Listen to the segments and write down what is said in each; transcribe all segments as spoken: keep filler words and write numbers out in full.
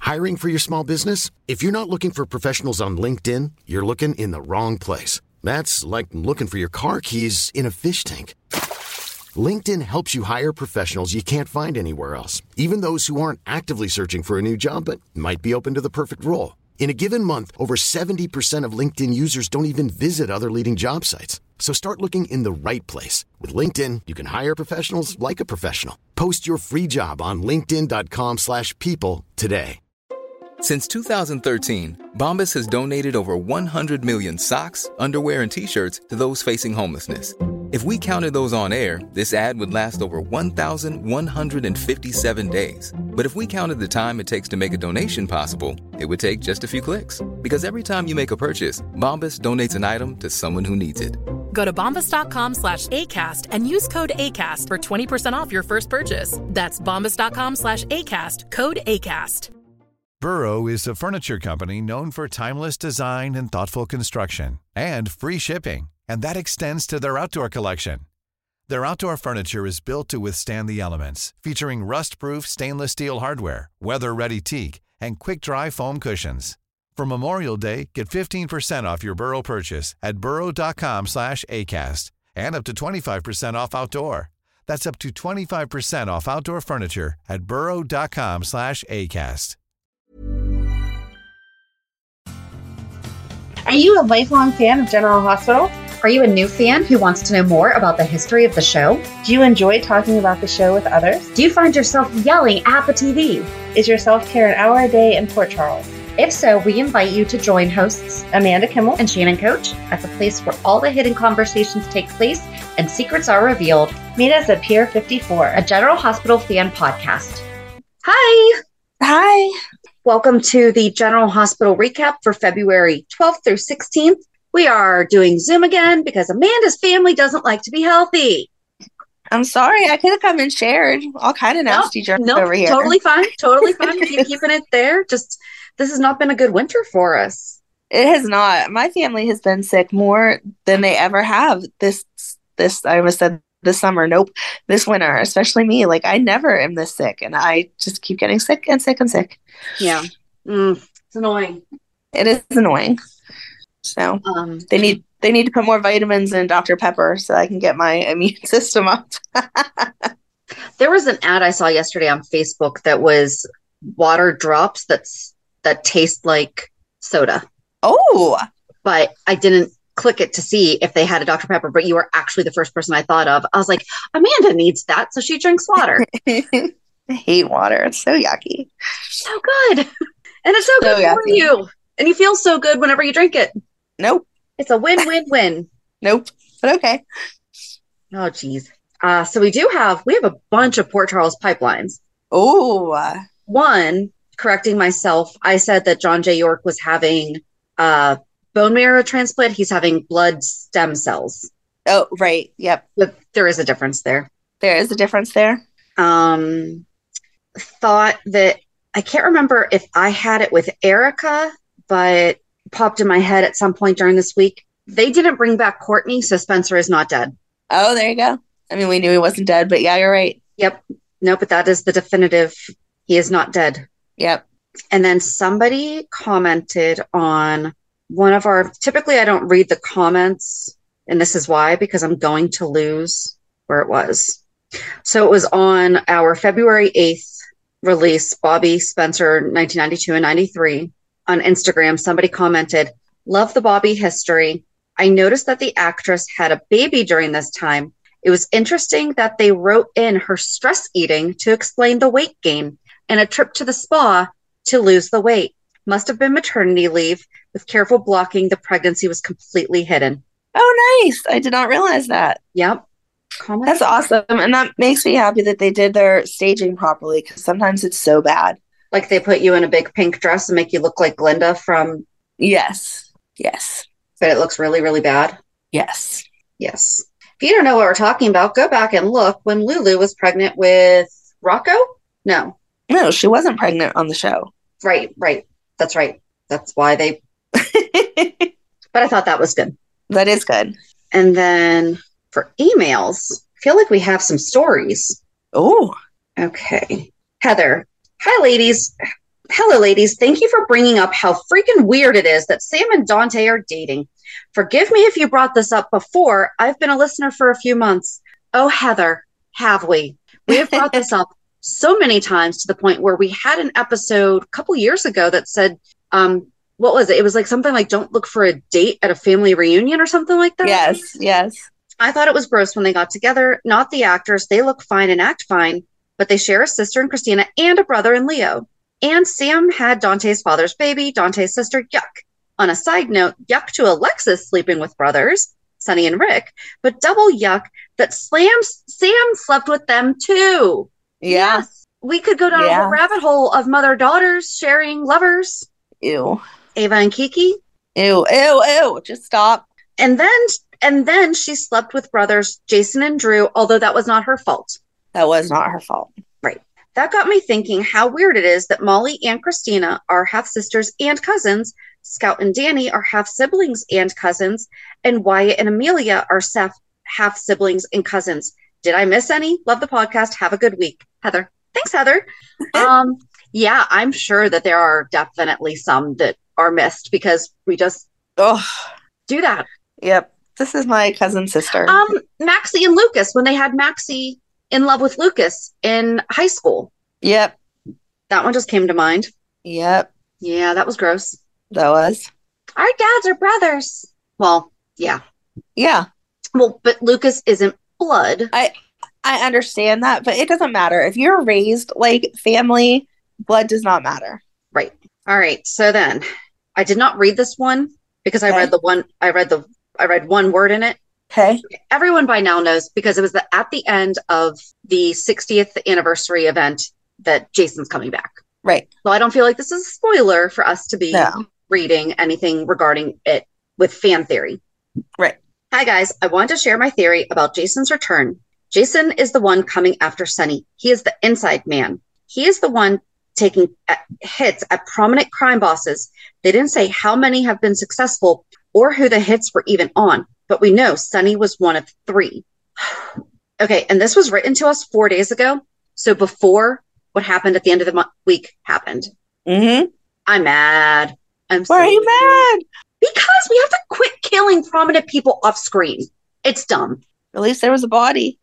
Hiring for your small business? If you're not looking for professionals on LinkedIn, you're looking in the wrong place. That's like looking for your car keys in a fish tank. LinkedIn helps you hire professionals you can't find anywhere else, even those who aren't actively searching for a new job but might be open to the perfect role. In a given month, over seventy percent of LinkedIn users don't even visit other leading job sites. So start looking in the right place. With LinkedIn, you can hire professionals like a professional. Post your free job on linkedin dot com slash people today. Since two thousand thirteen, Bombas has donated over one hundred million socks, underwear, and T-shirts to those facing homelessness. If we counted those on air, this ad would last over one thousand one hundred fifty-seven days. But if we counted the time it takes to make a donation possible, it would take just a few clicks. Because every time you make a purchase, Bombas donates an item to someone who needs it. Go to bombas.com slash ACAST and use code ACAST for twenty percent off your first purchase. That's bombas.com slash ACAST, code ACAST. Burrow is a furniture company known for timeless design and thoughtful construction and free shipping, and that extends to their outdoor collection. Their outdoor furniture is built to withstand the elements, featuring rust-proof stainless steel hardware, weather-ready teak, and quick-dry foam cushions. For Memorial Day, get fifteen percent off your Burrow purchase at burrow.com slash ACAST and up to twenty-five percent off outdoor. That's up to twenty-five percent off outdoor furniture at burrow.com slash ACAST. Are you a lifelong fan of General Hospital? Are you a new fan who wants to know more about the history of the show? Do you enjoy talking about the show with others? Do you find yourself yelling at the T V? Is your self-care an hour a day in Port Charles? If so, we invite you to join hosts Amanda Kimmel and Shannon Coach at the place where all the hidden conversations take place and secrets are revealed. Meet us at Pier fifty-four, a General Hospital fan podcast. Hi! Hi! Welcome to the General Hospital recap for February twelfth through sixteenth. We are doing Zoom again because Amanda's family doesn't like to be healthy. I'm sorry. I could have come and shared all kind of nasty jokes nope, over here. Totally fine. Totally fine. Keep keeping it there. Just, this has not been a good winter for us. It has not. My family has been sick more than they ever have this, this, I almost said this summer. Nope. This winter, especially me. Like, I never am this sick, and I just keep getting sick and sick and sick. Yeah. Mm, it's annoying. It is annoying. So um, they need they need to put more vitamins in Doctor Pepper so I can get my immune system up. There was an ad I saw yesterday on Facebook that was water drops that's that taste like soda. Oh, but I didn't click it to see if they had a Doctor Pepper. But you were actually the first person I thought of. I was like, Amanda needs that, so she drinks water. I hate water. It's so yucky. So good, and it's so, so good yucky. For you, and you feel so good whenever you drink it. Nope. It's a win-win-win. Nope. But okay. Oh, geez. Uh, so we do have, we have a bunch of Port Charles pipelines. Oh. One, correcting myself, I said that John J. York was having uh, bone marrow transplant. He's having blood stem cells. Oh, right. Yep. But there is a difference there. There is a difference there. Um, thought that, I can't remember if I had it with Erica, but popped in my head at some point during this week. They didn't bring back Courtney, so Spencer is not dead. Oh, there you go. I mean, we knew he wasn't dead, but yeah, you're right. Yep. No, but that is the definitive. He is not dead. Yep. And then somebody commented on one of our, typically I don't read the comments, and this is why, because I'm going to lose where it was. So it was on our February eighth release, Bobby Spencer, nineteen ninety-two and ninety-three. On Instagram, somebody commented, love the Bobby history. I noticed that the actress had a baby during this time. It was interesting that they wrote in her stress eating to explain the weight gain and a trip to the spa to lose the weight. Must have been maternity leave. With careful blocking, the pregnancy was completely hidden. Oh, nice. I did not realize that. Yep. Comment. That's awesome. And that makes me happy that they did their staging properly, because sometimes it's so bad. Like they put you in a big pink dress and make you look like Glinda from... Yes. Yes. But it looks really, really bad? Yes. Yes. If you don't know what we're talking about, go back and look when Lulu was pregnant with Rocco? No. No, she wasn't pregnant on the show. Right, right. That's right. That's why they... But I thought that was good. That is good. And then for emails, I feel like we have some stories. Oh. Okay. Heather. Hi, ladies. Hello, ladies. Thank you for bringing up how freaking weird it is that Sam and Dante are dating. Forgive me if you brought this up before. I've been a listener for a few months. Oh, Heather, have we? We have brought this up so many times to the point where we had an episode a couple years ago that said, um, what was it? It was like something like, don't look for a date at a family reunion or something like that. Yes, yes. I thought it was gross when they got together. Not the actors. They look fine and act fine, but they share a sister in Christina and a brother in Leo. And Sam had Dante's father's baby, Dante's sister, yuck. On a side note, yuck to Alexis sleeping with brothers, Sonny and Rick, but double yuck that Slam, Sam slept with them too. Yeah. Yes. We could go down yeah. a whole rabbit hole of mother-daughters sharing lovers. Ew. Ava and Kiki. Ew, ew, ew. Just stop. And then, and then she slept with brothers Jason and Drew, although that was not her fault. That was not her fault. Right. That got me thinking how weird it is that Molly and Christina are half-sisters and cousins, Scout and Danny are half-siblings and cousins, and Wyatt and Amelia are half-siblings and cousins. Did I miss any? Love the podcast. Have a good week. Heather. Thanks, Heather. um, yeah, I'm sure that there are definitely some that are missed because we just oh. do that. Yep. This is my cousin's sister. Um, Maxie and Lucas, when they had Maxie in love with Lucas in high school. Yep. That one just came to mind. Yep. Yeah, that was gross. That was. Our dads are brothers. Well, yeah. Yeah. Well, but Lucas isn't blood. I I understand that, but it doesn't matter. If you're raised like family, blood does not matter. Right. All right. So then I did not read this one because I okay. read the one I read the I read one word in it. Okay. Everyone by now knows because it was the, at the end of the sixtieth anniversary event that Jason's coming back. Right. So I don't feel like this is a spoiler for us to be no. reading anything regarding it with fan theory. Right. Hi, guys. I wanted to share my theory about Jason's return. Jason is the one coming after Sonny. He is the inside man. He is the one taking hits at prominent crime bosses. They didn't say how many have been successful or who the hits were even on, but we know Sonny was one of three. Okay, and this was written to us four days ago. So before what happened at the end of the mo- week happened. Mm-hmm. I'm mad. I'm Why are you mad? Because we have to quit killing prominent people off screen. It's dumb. At least there was a body.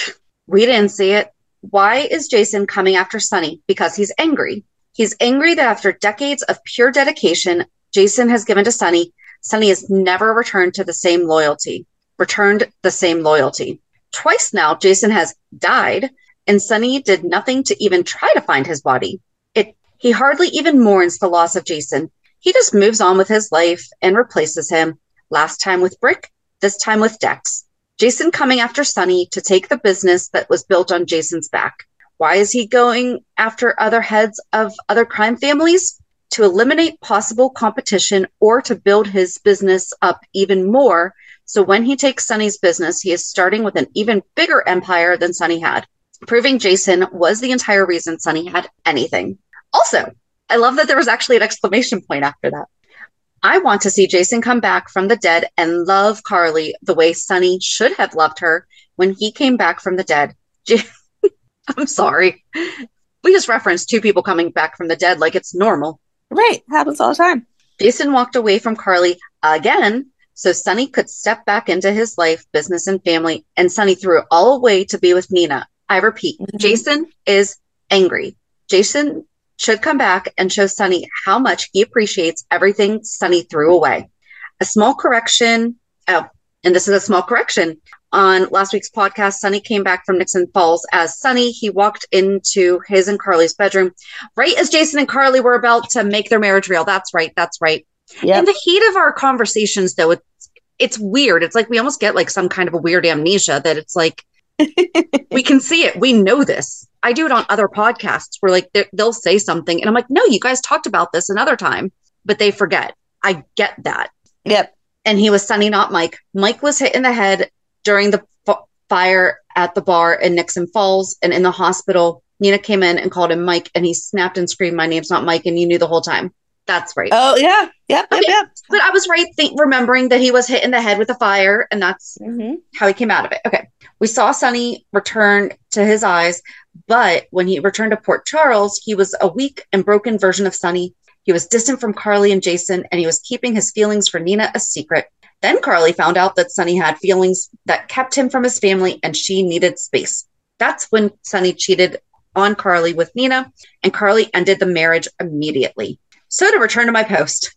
We didn't see it. Why is Jason coming after Sonny? Because he's angry. He's angry that after decades of pure dedication Jason has given to Sonny, Sonny has never returned to the same loyalty, returned the same loyalty. Twice now, Jason has died, and Sonny did nothing to even try to find his body. It, he hardly even mourns the loss of Jason. He just moves on with his life and replaces him. Last time with Brick, this time with Dex. Jason coming after Sonny to take the business that was built on Jason's back. Why is he going after other heads of other crime families? To eliminate possible competition or to build his business up even more. So when he takes Sonny's business, he is starting with an even bigger empire than Sonny had. Proving Jason was the entire reason Sonny had anything. Also, I love that there was actually an exclamation point after that. I want to see Jason come back from the dead and love Carly the way Sonny should have loved her when he came back from the dead. J- I'm sorry. We just referenced two people coming back from the dead like it's normal. Right. Happens all the time. Jason walked away from Carly again so Sonny could step back into his life, business, and family, and Sonny threw it all away to be with Nina. I repeat, mm-hmm. Jason is angry. Jason should come back and show Sonny how much he appreciates everything Sonny threw away. A small correction. Oh, and this is a small correction. On last week's podcast, Sonny came back from Nixon Falls as Sonny. He walked into his and Carly's bedroom right as Jason and Carly were about to make their marriage real. That's right. That's right. Yep. In the heat of our conversations, though, it's, it's weird. It's like we almost get like some kind of a weird amnesia that it's like, we can see it. We know this. I do it on other podcasts where like they'll say something and I'm like, no, you guys talked about this another time, but they forget. I get that. Yep. And he was Sonny, not Mike. Mike was hit in the head during the f- fire at the bar in Nixon Falls and in the hospital. Nina came in and called him Mike and he snapped and screamed, my name's not Mike. And you knew the whole time. That's right. Oh, yeah. Yep. Okay. Yep. Yep. But I was right th- remembering that he was hit in the head with a fire and that's mm-hmm. how he came out of it. Okay. We saw Sonny return to his eyes, but when he returned to Port Charles, he was a weak and broken version of Sonny. He was distant from Carly and Jason, and he was keeping his feelings for Nina a secret. Then Carly found out that Sonny had feelings that kept him from his family, and she needed space. That's when Sonny cheated on Carly with Nina, and Carly ended the marriage immediately. So to return to my post,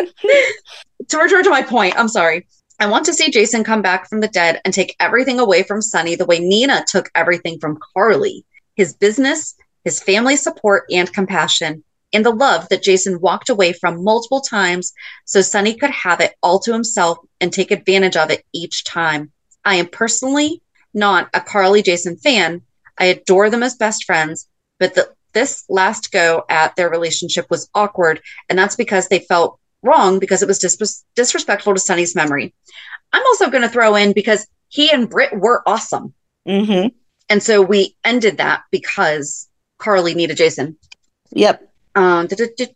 to return to my point, I'm sorry. I want to see Jason come back from the dead and take everything away from Sonny the way Nina took everything from Carly. His business, his family support and compassion, and the love that Jason walked away from multiple times so Sonny could have it all to himself and take advantage of it each time. I am personally not a Carly Jason fan. I adore them as best friends, but the, this last go at their relationship was awkward, and that's because they felt wrong because it was dis- disrespectful to Sonny's memory. I'm also going to throw in because he and Britt were awesome. Mm-hmm. And so we ended that because Carly needed Jason. Yep. Um,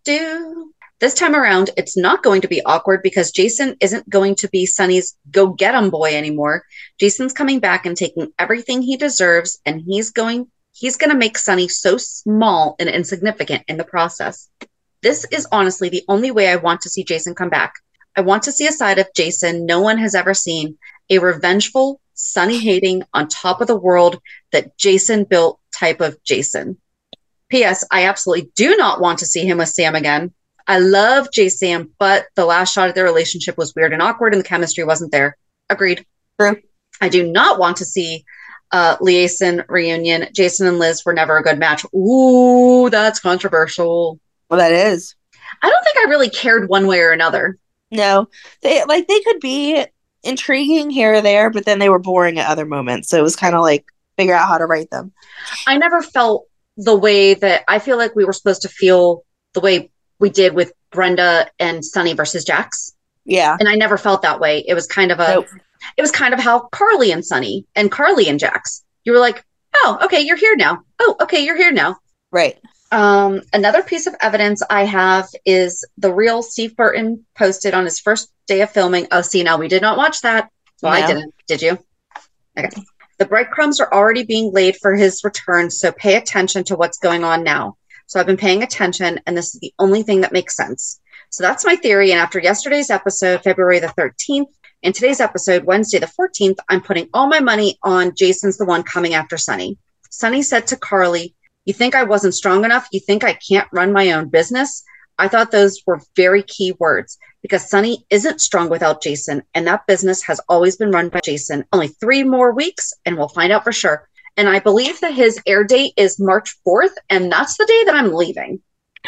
This time around, it's not going to be awkward because Jason isn't going to be Sonny's go-get-em boy anymore. Jason's coming back and taking everything he deserves, and he's going he's going to make Sonny so small and insignificant in the process. This is honestly the only way I want to see Jason come back. I want to see a side of Jason no one has ever seen, a revengeful, Sonny-hating, on top of the world that Jason built type of Jason. P S. I absolutely do not want to see him with Sam again. I love J-Sam, but the last shot of their relationship was weird and awkward and the chemistry wasn't there. Agreed. True. I do not want to see uh, Liaison reunion. Jason and Liz were never a good match. Ooh, that's controversial. Well, that is. I don't think I really cared one way or another. No. They like they could be intriguing here or there, but then they were boring at other moments. So it was kind of like figure out how to write them. I never felt the way that I feel like we were supposed to feel the way we did with Brenda and Sonny versus Jax. Yeah. And I never felt that way. It was kind of a, nope. It was kind of how Carly and Sonny and Carly and Jax, you were like, oh, okay, you're here now. Oh, okay, you're here now. Right. Um, another piece of evidence I have is the reel Steve Burton posted on his first day of filming. Oh, see, now we did not watch that. Well, no. I didn't. Did you? Okay. The breadcrumbs are already being laid for his return, so pay attention to what's going on now. So I've been paying attention, and this is the only thing that makes sense. So that's my theory, and after yesterday's episode, February the thirteenth, and today's episode, Wednesday the fourteenth, I'm putting all my money on Jason's the one coming after Sonny. Sonny said to Carly, "You think I wasn't strong enough? You think I can't run my own business?" I thought those were very key words because Sonny isn't strong without Jason, and that business has always been run by Jason. Only three more weeks, and we'll find out for sure. And I believe that his air date is March fourth, and that's the day that I'm leaving.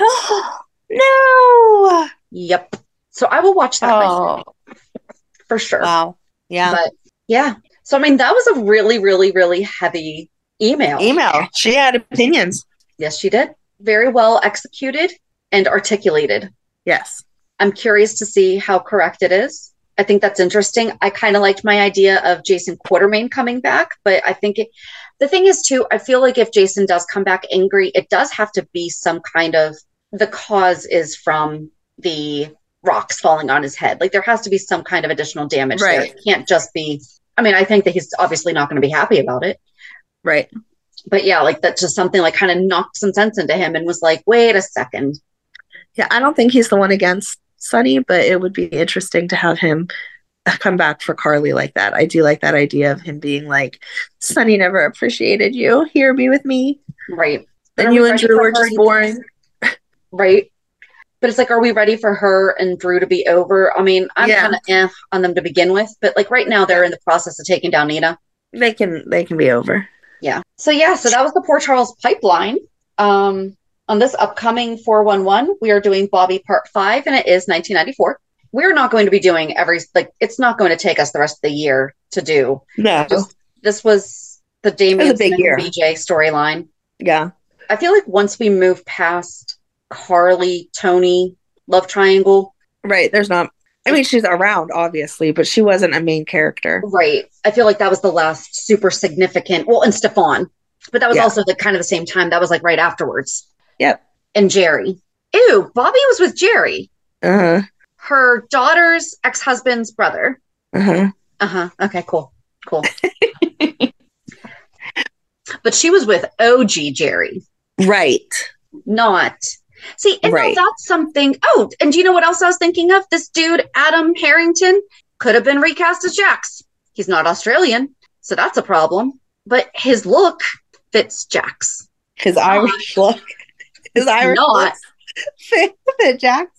No! Yep. So I will watch that oh. for sure. Wow. Yeah. But yeah. So, I mean, that was a really, really, really heavy email. Email. She had opinions. Yes, she did. Very well executed and articulated. Yes. I'm curious to see how correct it is. I think that's interesting. I kind of liked my idea of Jason Quartermain coming back, but I think it, the thing is too, I feel like if Jason does come back angry, it does have to be some kind of, the cause is from the rocks falling on his head. Like there has to be some kind of additional damage right. there. It can't just be, I mean, I think that he's obviously not going to be happy about it. Right. But yeah, like that's just something like kind of knocked some sense into him and was like, wait a second. Yeah, I don't think he's the one against Sonny, but it would be interesting to have him come back for Carly like that. I do like that idea of him being like, Sonny never appreciated you. Here, be with me. Right. And you and Drew were just boring. Right. But it's like, are we ready for her and Drew to be over? I mean, I'm yeah. kind of eh on them to begin with, but like right now they're in the process of taking down Nina. They can, they can be over. Yeah. So yeah, so that was the Port Charles pipeline. Um, on this upcoming four one one, we are doing Bobby part five, and it is nineteen ninety-four. We're not going to be doing every, like, it's not going to take us the rest of the year to do. No. Just, this was the Damian Smith and B J storyline. Yeah. I feel like once we move past Carly, Tony, love triangle. Right. There's not, I mean, she's around, obviously, but she wasn't a main character. Right. I feel like that was the last super significant, well, and Stefan, but that was yeah. also the kind of the same time. That was like right afterwards. Yep. And Jerry. Ew, Bobby was with Jerry. Uh-huh. Her daughter's ex-husband's brother. Uh-huh. Uh-huh. Okay, cool. Cool. But she was with O G Jerry. Right. Not. See, and Right. now that's something. Oh, and do you know what else I was thinking of? This dude, Adam Harrington, could have been recast as Jax. He's not Australian, so that's a problem. But his look fits Jax. His Irish look. His Irish not. look fit, fit Jax.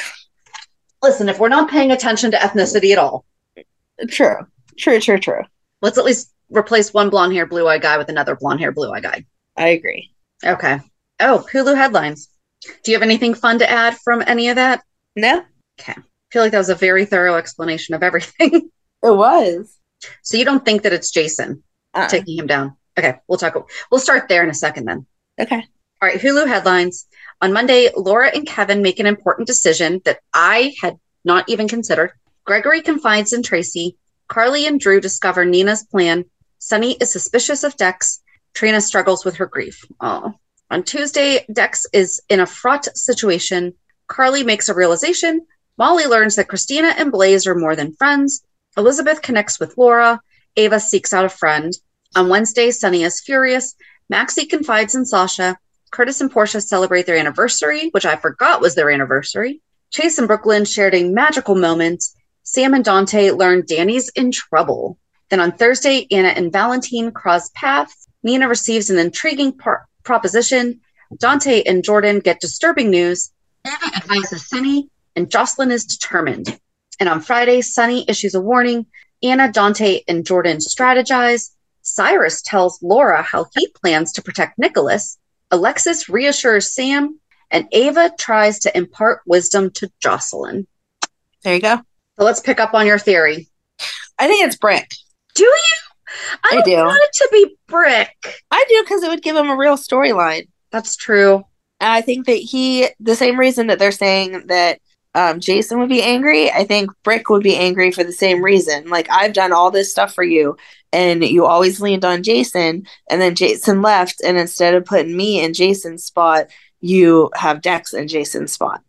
Listen, if we're not paying attention to ethnicity at all. True. True, true, true. Let's at least replace one blonde hair, blue eye guy with another blonde hair, blue eye guy. I agree. Okay. Oh, Hulu headlines. Do you have anything fun to add from any of that? No. Okay. I feel like that was a very thorough explanation of everything. It was. So you don't think that it's Jason uh-uh. taking him down? Okay, we'll talk. We'll start there in a second then. Okay. All right, Hulu headlines. On Monday, Laura and Kevin make an important decision that I had not even considered. Gregory confides in Tracy. Carly and Drew discover Nina's plan. Sunny is suspicious of Dex. Trina struggles with her grief. Oh. On Tuesday, Dex is in a fraught situation. Carly makes a realization. Molly learns that Christina and Blaze are more than friends. Elizabeth connects with Laura. Ava seeks out a friend. On Wednesday, Sunny is furious. Maxie confides in Sasha. Curtis and Portia celebrate their anniversary, which I forgot was their anniversary. Chase and Brooklyn shared a magical moment. Sam and Dante learn Danny's in trouble. Then on Thursday, Anna and Valentine cross paths. Nina receives an intriguing par- proposition. Dante and Jordan get disturbing news. Ava advises Sunny, and Jocelyn is determined. And on Friday, Sunny issues a warning. Anna, Dante, and Jordan strategize. Cyrus tells Laura how he plans to protect Nicholas. Alexis reassures Sam, and Ava tries to impart wisdom to Jocelyn. There you go. So let's pick up on your theory. I think it's Brick. Do you? I, I don't do. want it to be Brick. I do, because it would give him a real storyline. That's true. And I think that he, the same reason that they're saying that um, Jason would be angry, I think Brick would be angry for the same reason. Like, I've done all this stuff for you, and you always leaned on Jason, and then Jason left, and instead of putting me in Jason's spot, you have Dex in Jason's spot.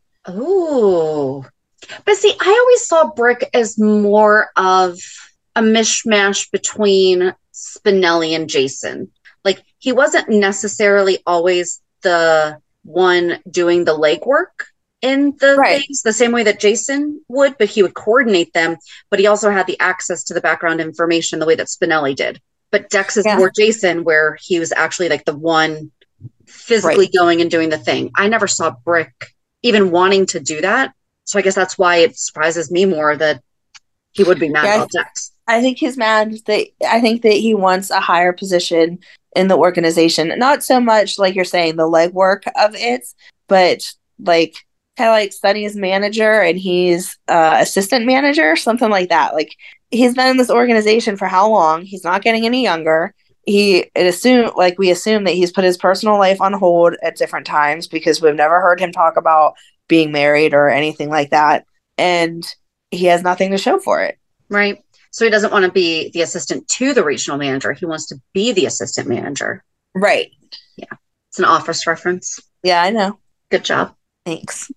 Oh. But see, I always saw Brick as more of a mishmash between Spinelli and Jason. Like, he wasn't necessarily always the one doing the legwork in the Right. things, the same way that Jason would, but he would coordinate them. But he also had the access to the background information the way that Spinelli did. But Dex is Yeah. more Jason, where he was actually like the one physically Right. going and doing the thing. I never saw Brick even wanting to do that. So I guess that's why it surprises me more that he would be mad Yeah, about Dex. I think he's mad that I think that he wants a higher position in the organization. Not so much like you're saying the legwork of it, but like kind of like Sunny's manager and he's uh, assistant manager, something like that. Like, he's been in this organization for how long? He's not getting any younger. He it assume like we assume that he's put his personal life on hold at different times because we've never heard him talk about being married or anything like that, and he has nothing to show for it. Right. So he doesn't want to be the assistant to the regional manager. He wants to be the assistant manager. Right. Yeah. It's an Office reference. Yeah, I know. Good job. Thanks.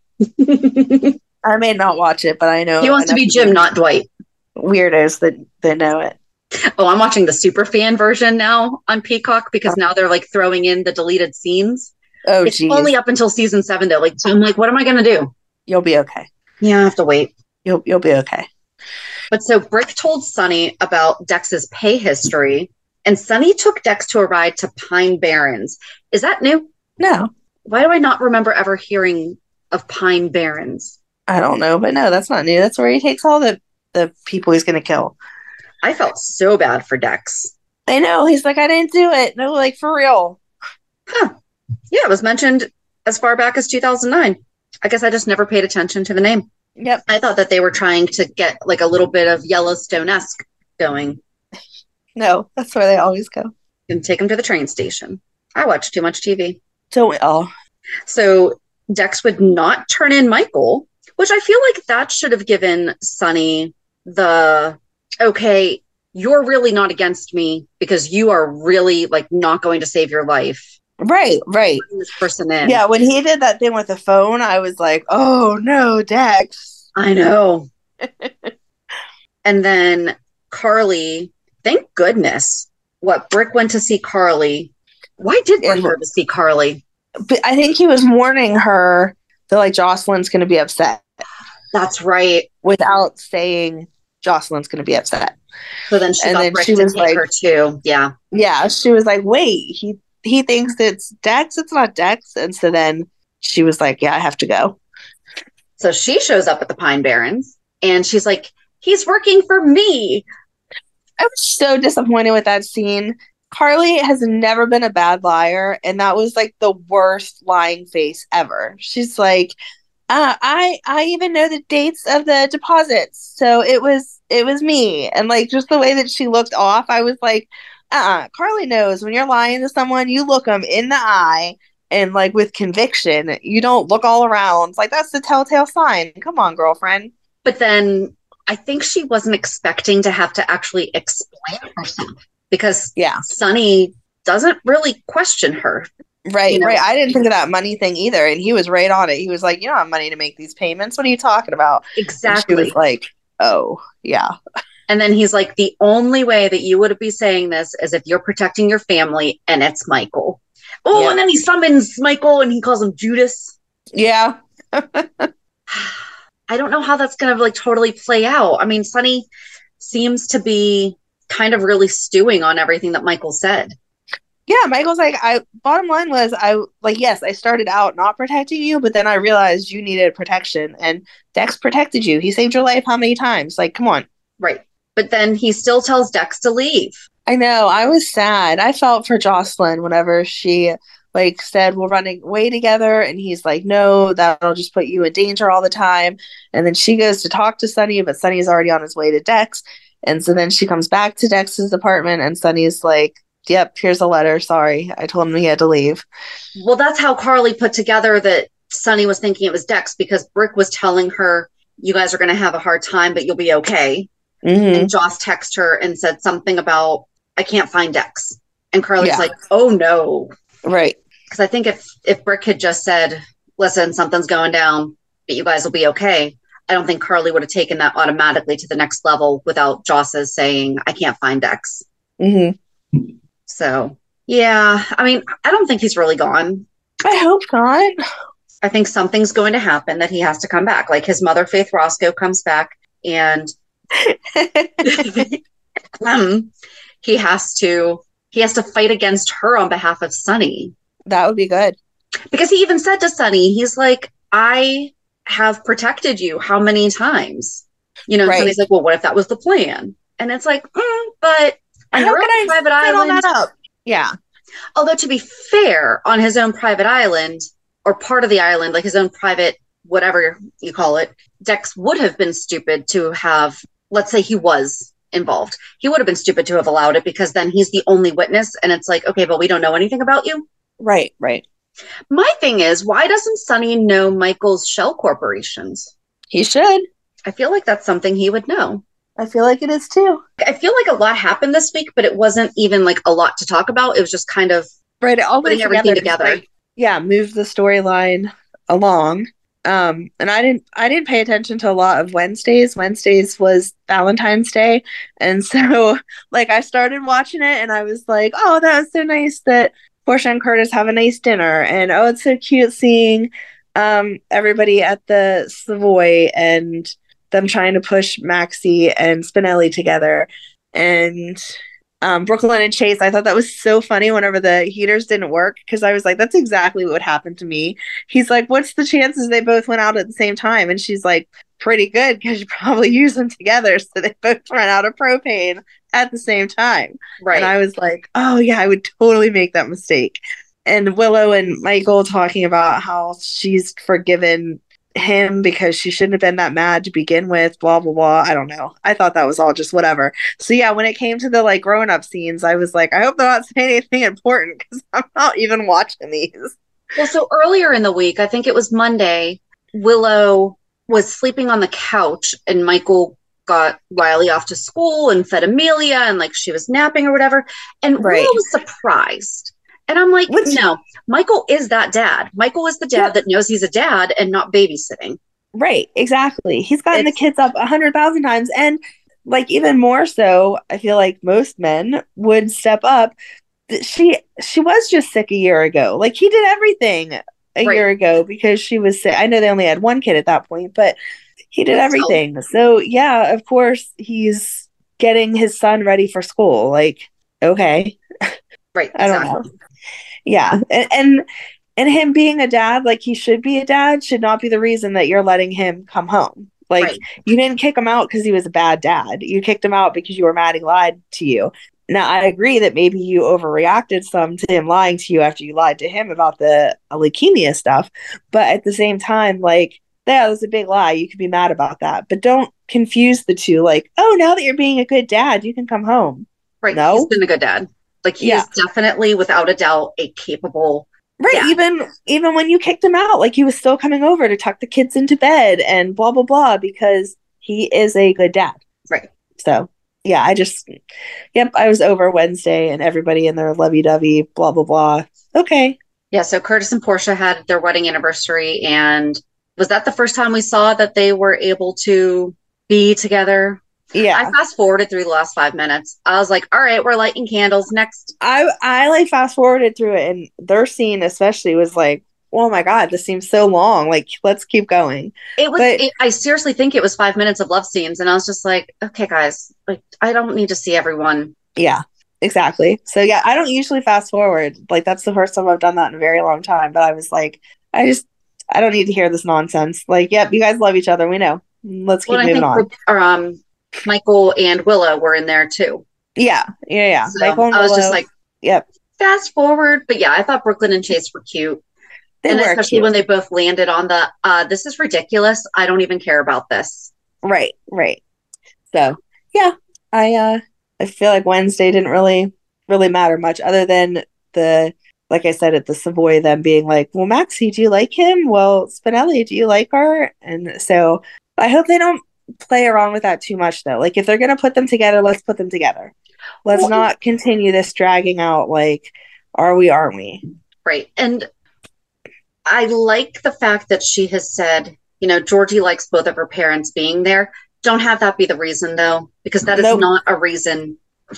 He I may not watch it, but I know wants to be enough Jim, not Dwight. weirdos that, that know it. Oh, I'm watching the super fan version now on Peacock because now they're like throwing in the deleted scenes. Oh, It's geez. only up until season seven though. Like, so I'm like, what am I going to do? You'll be okay. Yeah, I have to wait. You'll you'll be okay. But so Brick told Sunny about Dex's pay history, and Sunny took Dex to a ride to Pine Barrens. Is that new? No, Why do I not remember ever hearing of Pine Barrens? I don't know, but no, that's not new. That's where he takes all the, the people he's going to kill. I felt so bad for Dex. I know. He's like, I didn't do it. No, like, for real. Huh. Yeah, it was mentioned as far back as two thousand nine. I guess I just never paid attention to the name. Yep. I thought that they were trying to get like a little bit of Yellowstone-esque going No, that's where they always go. and take them to the train station. I watch too much T V. Don't we all? So Dex would not turn in Michael, which I feel like that should have given Sunny the, okay, you're really not against me because you are really like not going to save your life. Right, right. Bring this person in. Yeah, when he did that thing with the phone, I was like, oh, no, Dex. I know. And then Carly, thank goodness, what, Brick went to see Carly. Why did Brick And- go to see Carly? But I think he was warning her that like Jocelyn's going to be upset That's right. without saying Jocelyn's going to be upset. So then she And got then Brick she to was take like- her too. Yeah. Yeah, she was like, wait, he he thinks it's Dex. It's not Dex. And so then she was like, yeah, I have to go. So she shows up at the Pine Barrens and she's like, he's working for me. I was so disappointed with that scene. Carly has never been a bad liar, and that was like the worst lying face ever. She's like, uh, I I even know the dates of the deposits, so it was it was me. And like just the way that she looked off, I was like, uh-uh. Carly knows when you're lying to someone, you look them in the eye and like with conviction. You don't look all around. Like that's the telltale sign. Come on, girlfriend. But then I think she wasn't expecting to have to actually explain herself because Yeah. Sonny doesn't really question her. Right, You know? right. I didn't think of that money thing either. And he was right on it. He was like, you don't have money to make these payments. What are you talking about? And Exactly. she was like, oh, yeah. And then he's like, the only way that you would be saying this is if you're protecting your family and it's Michael. Oh, Yeah. and then he summons Michael and he calls him Judas. Yeah. I don't know how that's going to like totally play out. I mean, Sonny seems to be kind of really stewing on everything that Michael said. Yeah, Michael's like, I bottom line was I like, yes, I started out not protecting you, but then I realized you needed protection and Dex protected you. He saved your life how many times? Like, come on. Right. But then he still tells Dex to leave. I know. I was sad. I felt for Jocelyn whenever she like said we're running away together, and he's like, no, that'll just put you in danger all the time. And then she goes to talk to Sonny, but Sonny's already on his way to Dex. And so then she comes back to Dex's apartment, and Sonny's like, yep, here's a letter. Sorry, I told him he had to leave. Well, that's how Carly put together that Sonny was thinking it was Dex because Brick was telling her, you guys are going to have a hard time, but you'll be okay. Mm-hmm. And Joss texted her and said something about, I can't find Dex. And Carly's Yeah. like, oh no. Right. Because I think if, if Brick had just said, listen, something's going down, but you guys will be okay, I don't think Carly would have taken that automatically to the next level without Joss's saying, I can't find Dex. Mm-hmm. So, yeah, I mean, I don't think he's really gone. I hope not. I think something's going to happen that he has to come back. Like his mother, Faith Roscoe, comes back and um, he has to he has to fight against her on behalf of Sonny. That would be good. Because he even said to Sonny, he's like, I have protected you how many times? You know, and Right. Sonny's like, well, what if that was the plan? And it's like, mm, but on How your can own I private settle island. that up? Yeah. Although to be fair, on his own private island or part of the island, like his own private, whatever you call it, Dex would have been stupid to have, let's say he was involved. He would have been stupid to have allowed it because then he's the only witness. And it's like, okay, but we don't know anything about you. Right, right. My thing is, why doesn't Sonny know Michael's shell corporations? He should. I feel like that's something he would know. I feel like it is too. I feel like a lot happened this week, but it wasn't even like a lot to talk about. It was just kind of Right. It all putting goes everything to, together. like, yeah, move the storyline along. Um, and I didn't I didn't pay attention to a lot of Wednesdays. Wednesdays was Valentine's Day. And so like I started watching it and I was like, oh, that was so nice that Portia and Curtis have a nice dinner. And oh, it's so cute seeing um everybody at the Savoy and them trying to push Maxie and Spinelli together. And um, Brooklyn and Chase, I thought that was so funny whenever the heaters didn't work, because I was like, that's exactly what would happen to me. He's like, what's the chances they both went out at the same time? And she's like, pretty good, because you probably use them together. So they both ran out of propane at the same time. right. And I was like, oh, yeah, I would totally make that mistake. And Willow and Michael talking about how she's forgiven him because she shouldn't have been that mad to begin with, blah, blah, blah. I don't know. I thought that was all just whatever. So, yeah, when it came to the, like, grown-up scenes, I was like, I hope they're not saying anything important because I'm not even watching these. Well, so earlier in the week, I think it was Monday, Willow was sleeping on the couch and Michael got Riley off to school and fed Amelia and like she was napping or whatever. And Right. Willow was surprised. And I'm like, Which- no, Michael is that dad. Michael is the dad Yeah. that knows he's a dad and not babysitting. Right, exactly. He's gotten It's- the kids up a hundred thousand times. And like even more so, I feel like most men would step up. She she was just sick a year ago. Like he did everything a Right. year ago because she was sick. I know they only had one kid at that point, but he did But still. everything. So yeah, of course he's getting his son ready for school. Like, okay. Right. I don't Exactly. know. Yeah. And, and and him being a dad, like he should be a dad, should not be the reason that you're letting him come home. Like Right. you didn't kick him out because he was a bad dad. You kicked him out because you were mad he lied to you. Now I agree that maybe you overreacted some to him lying to you after you lied to him about the uh, leukemia stuff. But at the same time, like, yeah, that was a big lie. You could be mad about that. But don't confuse the two. Like, oh, now that you're being a good dad, you can come home. Right. No? He's been a good dad. Like he Yeah. is definitely, without a doubt, a capable Right. dad. Even even when you kicked him out, like he was still coming over to tuck the kids into bed and blah, blah, blah, because he is a good dad. Right. So, yeah, I just, yep, I was over Wednesday and everybody in their lovey-dovey, blah, blah, blah. Okay. Yeah. So Curtis and Portia had their wedding anniversary. And was that the first time we saw that they were able to be together? Yeah. I fast forwarded through the last five minutes. I was like, all right, we're lighting candles. Next. I, I like fast forwarded through it and their scene especially was like, oh my God, this seems so long. Like, let's keep going. It was, But- it, I seriously think it was five minutes of love scenes. And I was just like, okay, guys, like, I don't need to see everyone. Yeah, exactly. So yeah, I don't usually fast forward. Like that's the first time I've done that in a very long time. But I was like, I just, I don't need to hear this nonsense. Like, yep, you guys love each other. We know. Let's keep Well, I moving think on. um, Michael and Willa were in there too. Yeah, yeah, yeah. So Michael and I was Willow, just like, yep, fast forward. But yeah, I thought Brooklyn and Chase were cute. they and were especially cute. when they both landed on the, uh, this is ridiculous. I don't even care about this. Right, right. So yeah, I uh, I feel like Wednesday didn't really, really matter much, other than the, like I said, at the Savoy, them being like, well, Maxie, do you like him? Well, Spinelli, do you like her? And so I hope they don't play around with that too much, though. Like if they're gonna put them together, let's put them together. Let's Well, not continue this dragging out. Like, are we? Aren't we? Right. And I like the fact that she has said, you know, Georgie likes both of her parents being there. Don't have that be the reason though, because that is Nope. not a reason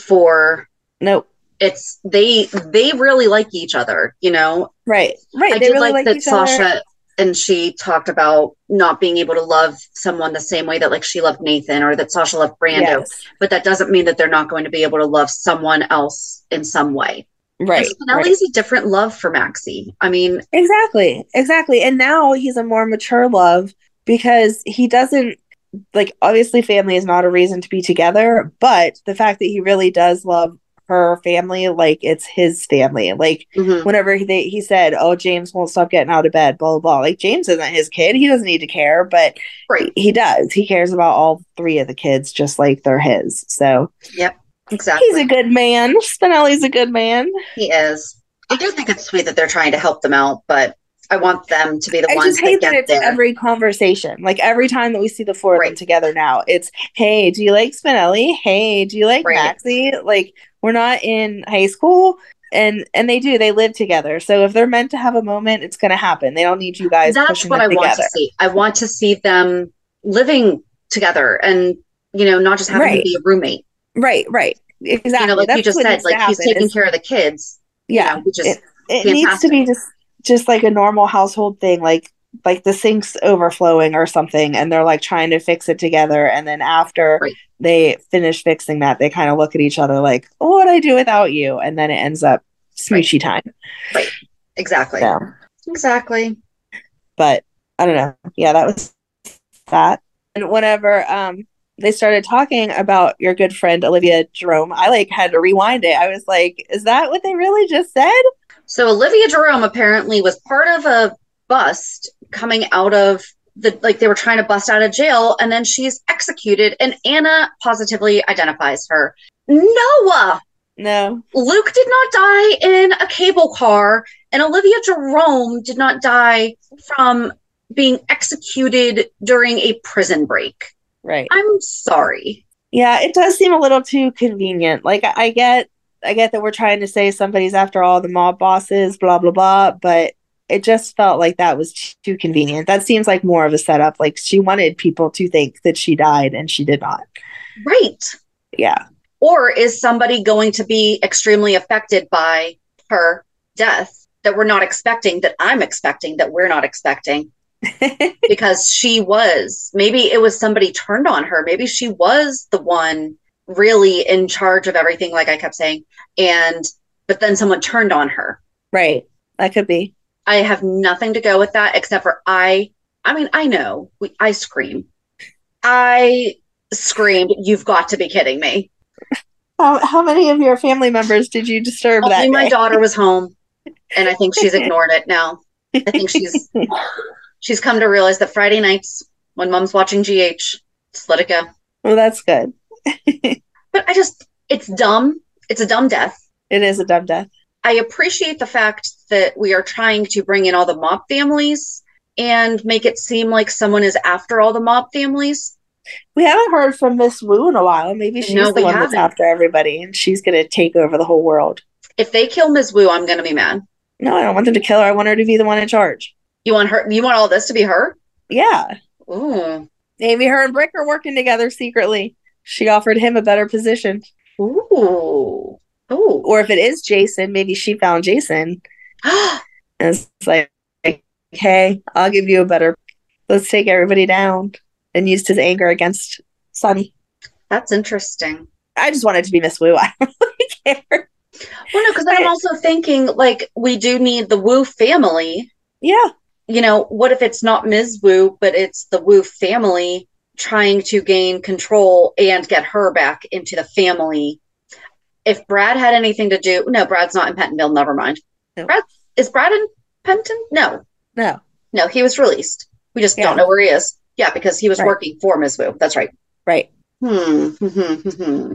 for Nope. it's they they really like each other, you know. Right. Right. I they did really like like that each other. Sasha and she talked about not being able to love someone the same way that like she loved Nathan or that Sasha loved Brando. Yes. But that doesn't mean that they're not going to be able to love someone else in some way. Right. And right. Spinelli's a different love for Maxie. I mean, Exactly. Exactly. And now he's a more mature love because he doesn't, like, obviously family is not a reason to be together, but the fact that he really does love her family, like it's his family. Like mhm. whenever he, they, he said, oh, James won't stop getting out of bed, blah, blah, blah. Like James isn't his kid. He doesn't need to care, but Right. he does. He cares about all three of the kids just like they're his. So Yep. Exactly. he's a good man. Spinelli's a good man. He is. I do think it's sweet that they're trying to help them out, but I want them to be the I ones just hate that that get it's there. every conversation. Like every time that we see the four of them Right. together now, it's, hey, do you like Spinelli? Hey, do you like Right. Maxie? Like we're not in high school. And and they do, they live together. So if they're meant to have a moment, it's gonna happen. They don't need you guys That's pushing what it I want together. to see. I want to see them living together and, you know, not just having Right. to be a roommate. Right, right. Exactly. You know, like That's you just what said, needs to like he's happen, taking is- care of the kids. yeah, know, which is it, it needs to fantastic. be just just like a normal household thing, like like the sink's overflowing or something, and they're like trying to fix it together, and then after Right. they finish fixing that, they kind of look at each other like, oh, what'd I do without you? And then it ends up smoochy time. Right. Exactly. So, Exactly. but I don't know. Yeah, that was that. And whenever um they started talking about your good friend Olivia Jerome, I like had to rewind it. I was like, is that what they really just said? So Olivia Jerome apparently was part of a bust coming out of the, like they were trying to bust out of jail, and then she's executed, and Anna positively identifies her. Noah! No. Luke did not die in a cable car, and Olivia Jerome did not die from being executed during a prison break. Right. I'm sorry. Yeah, it does seem a little too convenient. Like I, I get I get that we're trying to say somebody's after all the mob bosses, blah blah blah, but it just felt like that was too convenient. That seems like more of a setup. Like she wanted people to think that she died and she did not. Right. Yeah. Or is somebody going to be extremely affected by her death that we're not expecting, that I'm expecting, that we're not expecting? Because she was, maybe it was somebody turned on her. Maybe she was the one really in charge of everything, like I kept saying. And, but then someone turned on her. Right. That could be. I have nothing to go with that except for I, I mean, I know we, I scream. I screamed, "You've got to be kidding me." How, how many of your family members did you disturb Only that my day? daughter was home, and I think she's ignored it now. I think she's she's come to realize that Friday nights when mom's watching G H, just let it go. Well, that's good. But I just, it's dumb. It's a dumb death. It is a dumb death. I appreciate the fact that we are trying to bring in all the mob families and make it seem like someone is after all the mob families. We haven't heard from Miss Wu in a while. Maybe she's No, the we one that's haven't. after everybody and she's going to take over the whole world. If they kill Miz Wu, I'm going to be mad. No, I don't want them to kill her. I want her to be the one in charge. You want her? You want all this to be her? Yeah. Ooh. Maybe her and Brick are working together secretly. She offered him a better position. Ooh. Ooh. Or if it is Jason, maybe she found Jason. And it's like, hey, I'll give you a better, let's take everybody down, and used his anger against Sunny. That's interesting. I just wanted to be Miss Wu. I don't really care. Well, no, because I'm also thinking, like, we do need the Wu family. Yeah. You know, what if it's not Miz Wu, but it's the Wu family trying to gain control and get her back into the family? If Brad had anything to do, no, Brad's not in Pentonville. Never mind. No. Brad, is Brad in Penton? No, No. no, he was released. We just Yeah. don't know where he is. Yeah, because he was Right. working for Miz Wu. That's right. Right. Hmm. hmm, hmm.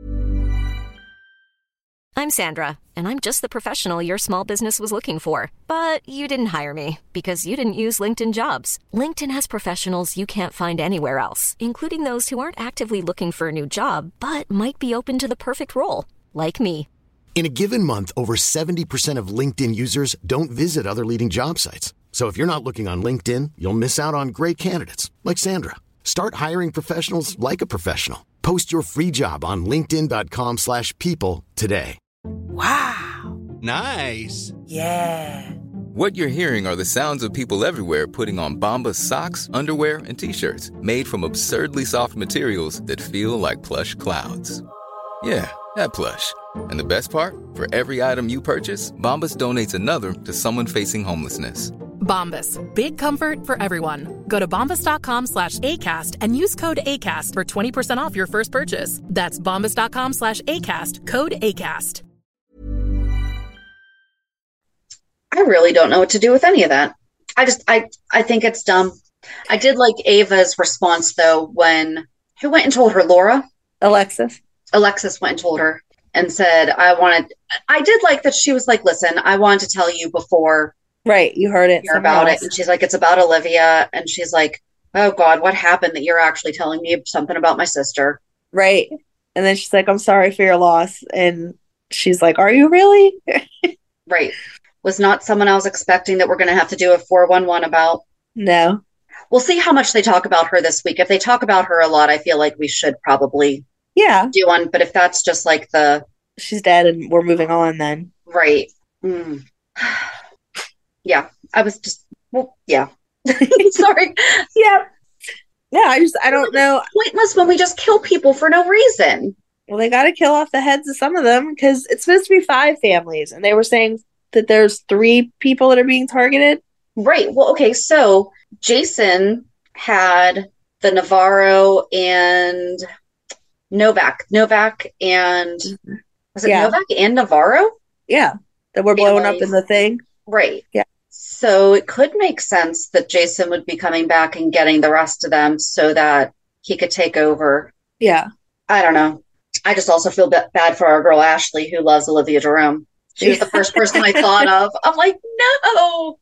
I'm Sandra, and I'm just the professional your small business was looking for. But you didn't hire me because you didn't use LinkedIn Jobs. LinkedIn has professionals you can't find anywhere else, including those who aren't actively looking for a new job, but might be open to the perfect role, like me. In a given month, over seventy percent of LinkedIn users don't visit other leading job sites. So if you're not looking on LinkedIn, you'll miss out on great candidates like Sandra. Start hiring professionals like a professional. Post your free job on linkedin.com slash people today. Wow. Nice. Yeah. What you're hearing are the sounds of people everywhere putting on Bombas socks, underwear, and T-shirts made from absurdly soft materials that feel like plush clouds. Yeah, that plush. And the best part? For every item you purchase, Bombas donates another to someone facing homelessness. Bombas. Big comfort for everyone. Go to bombas.com slash ACAST and use code ACAST for twenty percent off your first purchase. That's bombas.com slash ACAST. Code ACAST. I really don't know what to do with any of that. I just, I, I think it's dumb. I did like Ava's response though when, who went and told her? Laura? Alexis. Alexis went and told her and said, I wanted, I did like that she was like, listen, I wanted to tell you before. Right. You heard it. Hear about it. And she's like, it's about Olivia. And she's like, oh God, what happened that you're actually telling me something about my sister? Right. And then she's like, I'm sorry for your loss. And she's like, are you really? Right. Was not someone I was expecting that we're going to have to do a four one one about. No. We'll see how much they talk about her this week. If they talk about her a lot, I feel like we should probably Yeah. do one. But if that's just like the, She's dead and we're moving on then. right. Mm. Yeah. I was just, well, yeah. Sorry. Yeah. Yeah. I just, I don't know. Pointless when we just kill people for no reason. Well, they got to kill off the heads of some of them because it's supposed to be five families. And they were saying that there's three people that are being targeted. Right. Well, okay. So Jason had the Navarro and Novak. Novak and, was it Yeah. Novak and Navarro? Yeah. That were blowing up Families. in the thing. Right. Yeah. So it could make sense that Jason would be coming back and getting the rest of them so that he could take over. Yeah. I don't know. I just also feel ba- bad for our girl Ashley, who loves Olivia Jerome. She was the first person I thought of. I'm like, no.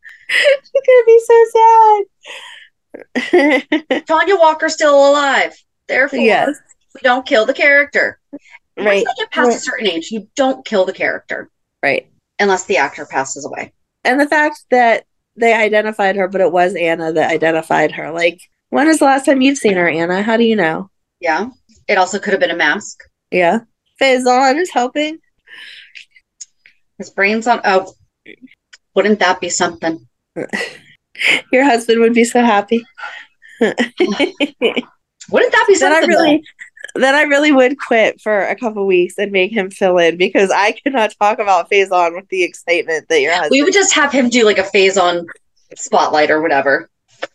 She's going to be so sad. Tanya Walker's still alive. Therefore, Yes. we don't kill the character. Right. Once they get past a certain age, you don't kill the character Right. unless the actor passes away. And the fact that they identified her, but it was Anna that identified her. Like, when was the last time you've seen her, Anna? How do you know? Yeah. It also could have been a mask. Yeah. Faison is helping. His brain's on. Oh, wouldn't that be something? Your husband would be so happy. Wouldn't that be something? Then I really, then I really would quit for a couple weeks and make him fill in because I could not talk about Faison with the excitement that your husband. We would just have him do like a Faison spotlight or whatever.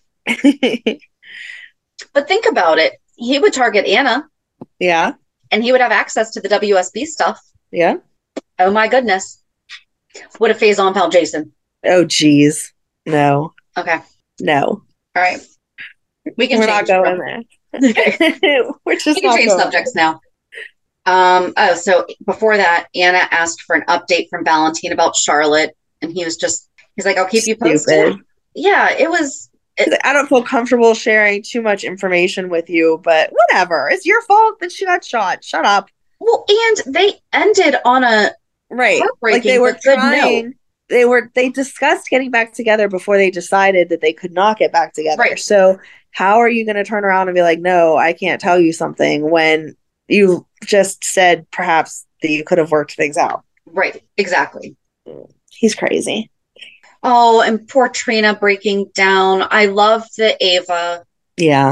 But think about it. He would target Anna. Yeah. And he would have access to the W S B stuff. Yeah. Oh my goodness. What if Faison found Jason? Oh, geez. No. Okay. No. All right. We can We're change not going there. Okay. We're just we can change subjects there. now. Um, oh, so before that, Anna asked for an update from Valentine about Charlotte. And he was just, he's like, I'll keep you posted. Stupid. Yeah, it was. It, I don't feel comfortable sharing too much information with you, but whatever. It's your fault that she got shot. Shut up. Well, and they ended on a right. Like they were trying. Note. They were. They discussed getting back together before they decided that they could not get back together. Right. So how are you going to turn around and be like, no, I can't tell you something when you just said perhaps that you could have worked things out? Right. Exactly. He's crazy. Oh, and poor Trina breaking down. I love the Ava. Yeah.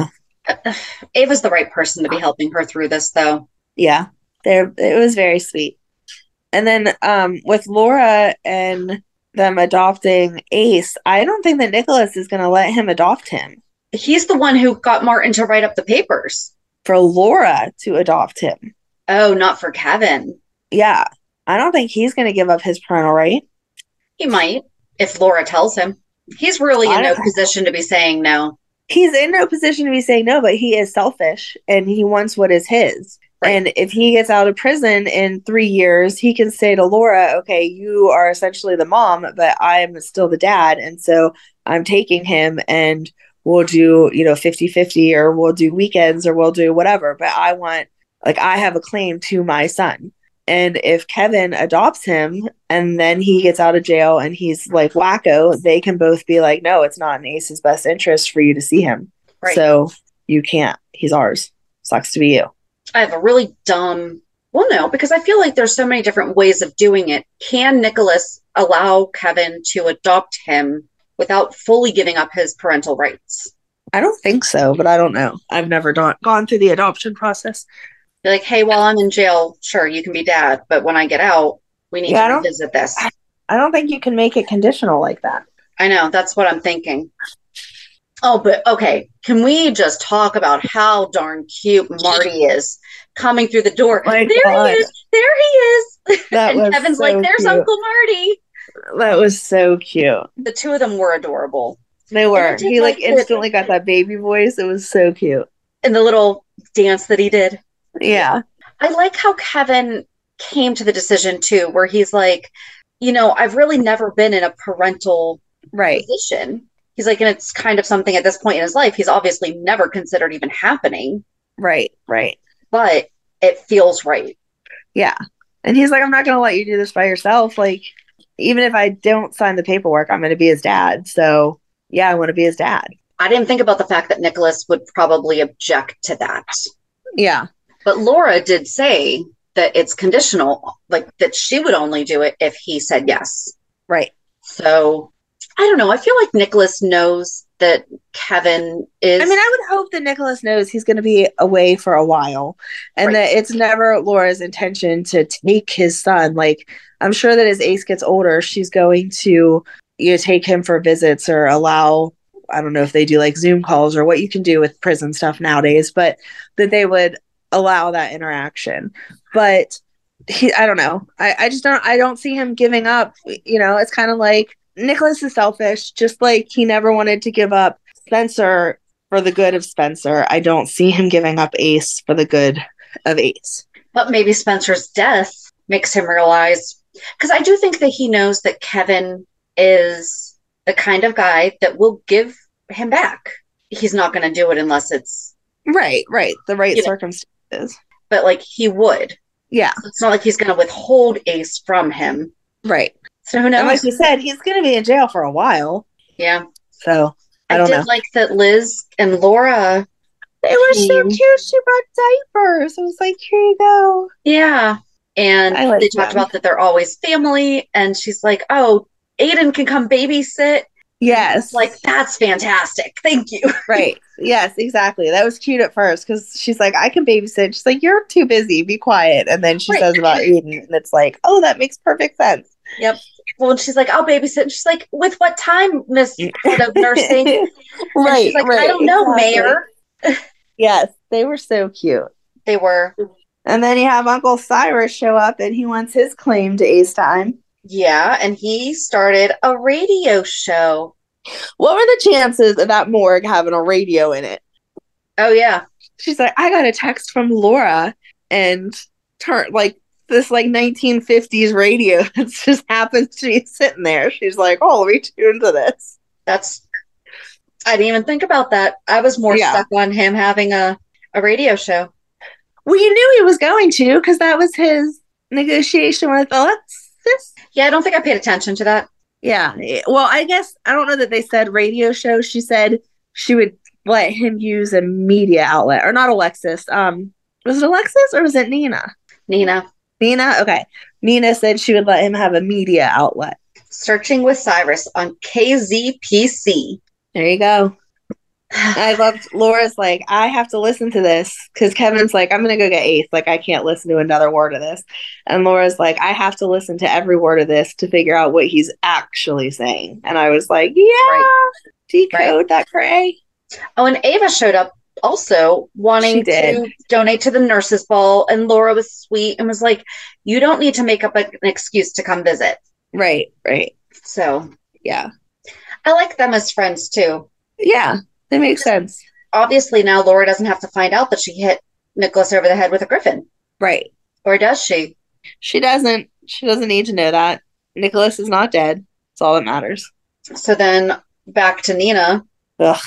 Ava's the right person to be helping her through this, though. Yeah. There, it was very sweet. And then um, with Laura and them adopting Ace, I don't think that Nicholas is going to let him adopt him. He's the one who got Martin to write up the papers. For Laura to adopt him. Oh, not for Kevin. Yeah. I don't think he's going to give up his parental right. He might. If Laura tells him. He's really in no position to be saying no. He's in no position to be saying no, but he is selfish and he wants what is his. Right. And if he gets out of prison in three years, he can say to Laura, okay, you are essentially the mom, but I'm still the dad. And so I'm taking him and we'll do, you know, fifty-fifty or we'll do weekends or we'll do whatever. But I want, like, I have a claim to my son. And if Kevin adopts him and then he gets out of jail and he's like wacko, they can both be like, no, it's not in Ace's best interest for you to see him. Right. So you can't. He's ours. Sucks to be you. I have a really dumb, well, no, because I feel like there's so many different ways of doing it. Can Nicholas allow Kevin to adopt him without fully giving up his parental rights? I don't think so, but I don't know. I've never done, gone through the adoption process. Be like, hey, while I'm in jail, sure, you can be dad. But when I get out, we need yeah, to revisit this. I don't think you can make it conditional like that. I know. That's what I'm thinking. Oh, but okay. Can we just talk about how darn cute Marty is coming through the door? My there God. he is. There he is. That and Kevin's so like, there's cute. Uncle Marty. That was so cute. The two of them were adorable. They were. He like, like instantly got that baby voice. It was so cute. And the little dance that he did. Yeah. I like how Kevin came to the decision too, where he's like, you know, I've really never been in a parental right. position. He's like, and it's kind of something at this point in his life he's obviously never considered even happening. Right, right. But it feels right. Yeah. And he's like, I'm not going to let you do this by yourself. Like, even if I don't sign the paperwork, I'm going to be his dad. So, yeah, I want to be his dad. I didn't think about the fact that Nicholas would probably object to that. Yeah. But Laura did say that it's conditional, like that she would only do it if he said yes. Right. So, I don't know. I feel like Nicholas knows that Kevin is... I mean, I would hope that Nicholas knows he's going to be away for a while and right. that it's never Laura's intention to take his son. Like, I'm sure that as Ace gets older, she's going to, you know, take him for visits or allow... I don't know if they do like Zoom calls or what you can do with prison stuff nowadays, but that they would allow that interaction. But he, I don't know. I, I just don't, I don't see him giving up. You know, it's kind of like Nicholas is selfish, just like he never wanted to give up Spencer for the good of Spencer. I don't see him giving up Ace for the good of Ace. But maybe Spencer's death makes him realize, because I do think that he knows that Kevin is the kind of guy that will give him back. He's not going to do it unless it's right, right. The right circumstances. Know. But like he would. Yeah. So it's not like he's going to withhold Ace from him. Right. So who knows? And like you said, he's going to be in jail for a while. Yeah. So I, I don't did know. like that Liz and Laura. They were so came. cute. She brought diapers. I was like, here you go. Yeah. And I like they talked them. about that they're always family. And she's like, oh, Aiden can come babysit. Yes. Like, that's fantastic. Thank you. Right. Yes, exactly. That was cute at first because she's like, I can babysit. She's like, you're too busy. Be quiet. And then she Right. says about Aiden, and it's like, oh, that makes perfect sense. Yep. Well, and she's like, I'll babysit. And she's like, with what time, Miss Head of Nursing? And Right. she's like, right. I don't know, exactly. Mayor. Yes, they were so cute. They were. And then you have Uncle Cyrus show up and he wants his claim to Ace time. Yeah. And he started a radio show. What were the chances of that morgue having a radio in it? Oh, yeah. She's like, I got a text from Laura and turn like this like nineteen fifties radio that just happens to be sitting there. She's like, oh, let me tune to this. That's, I didn't even think about that. I was more Yeah. stuck on him having a, a radio show. Well, you knew he was going to because that was his negotiation with Alexis. Yeah, I don't think I paid attention to that. Yeah. Well, I guess I don't know that they said radio show. She said she would let him use a media outlet, or not Alexis. Um, was it Alexis or was it Nina? Nina. Nina? Okay. Nina said she would let him have a media outlet. Searching with Cyrus on K Z P C. There you go. I loved Laura's like, I have to listen to this because Kevin's like, I'm going to go get Ace. Like, I can't listen to another word of this. And Laura's like, I have to listen to every word of this to figure out what he's actually saying. And I was like, yeah, Right. decode Right. that cray. Oh, and Ava showed up also wanting She did. to donate to the nurses' ball. And Laura was sweet and was like, you don't need to make up a, an excuse to come visit. Right, right. So Yeah. I like them as friends too. Yeah, that makes sense. Obviously, now Laura doesn't have to find out that she hit Nicholas over the head with a griffin. Right. Or does she? She doesn't. She doesn't need to know that. Nicholas is not dead. That's all that matters. So then back to Nina. Ugh.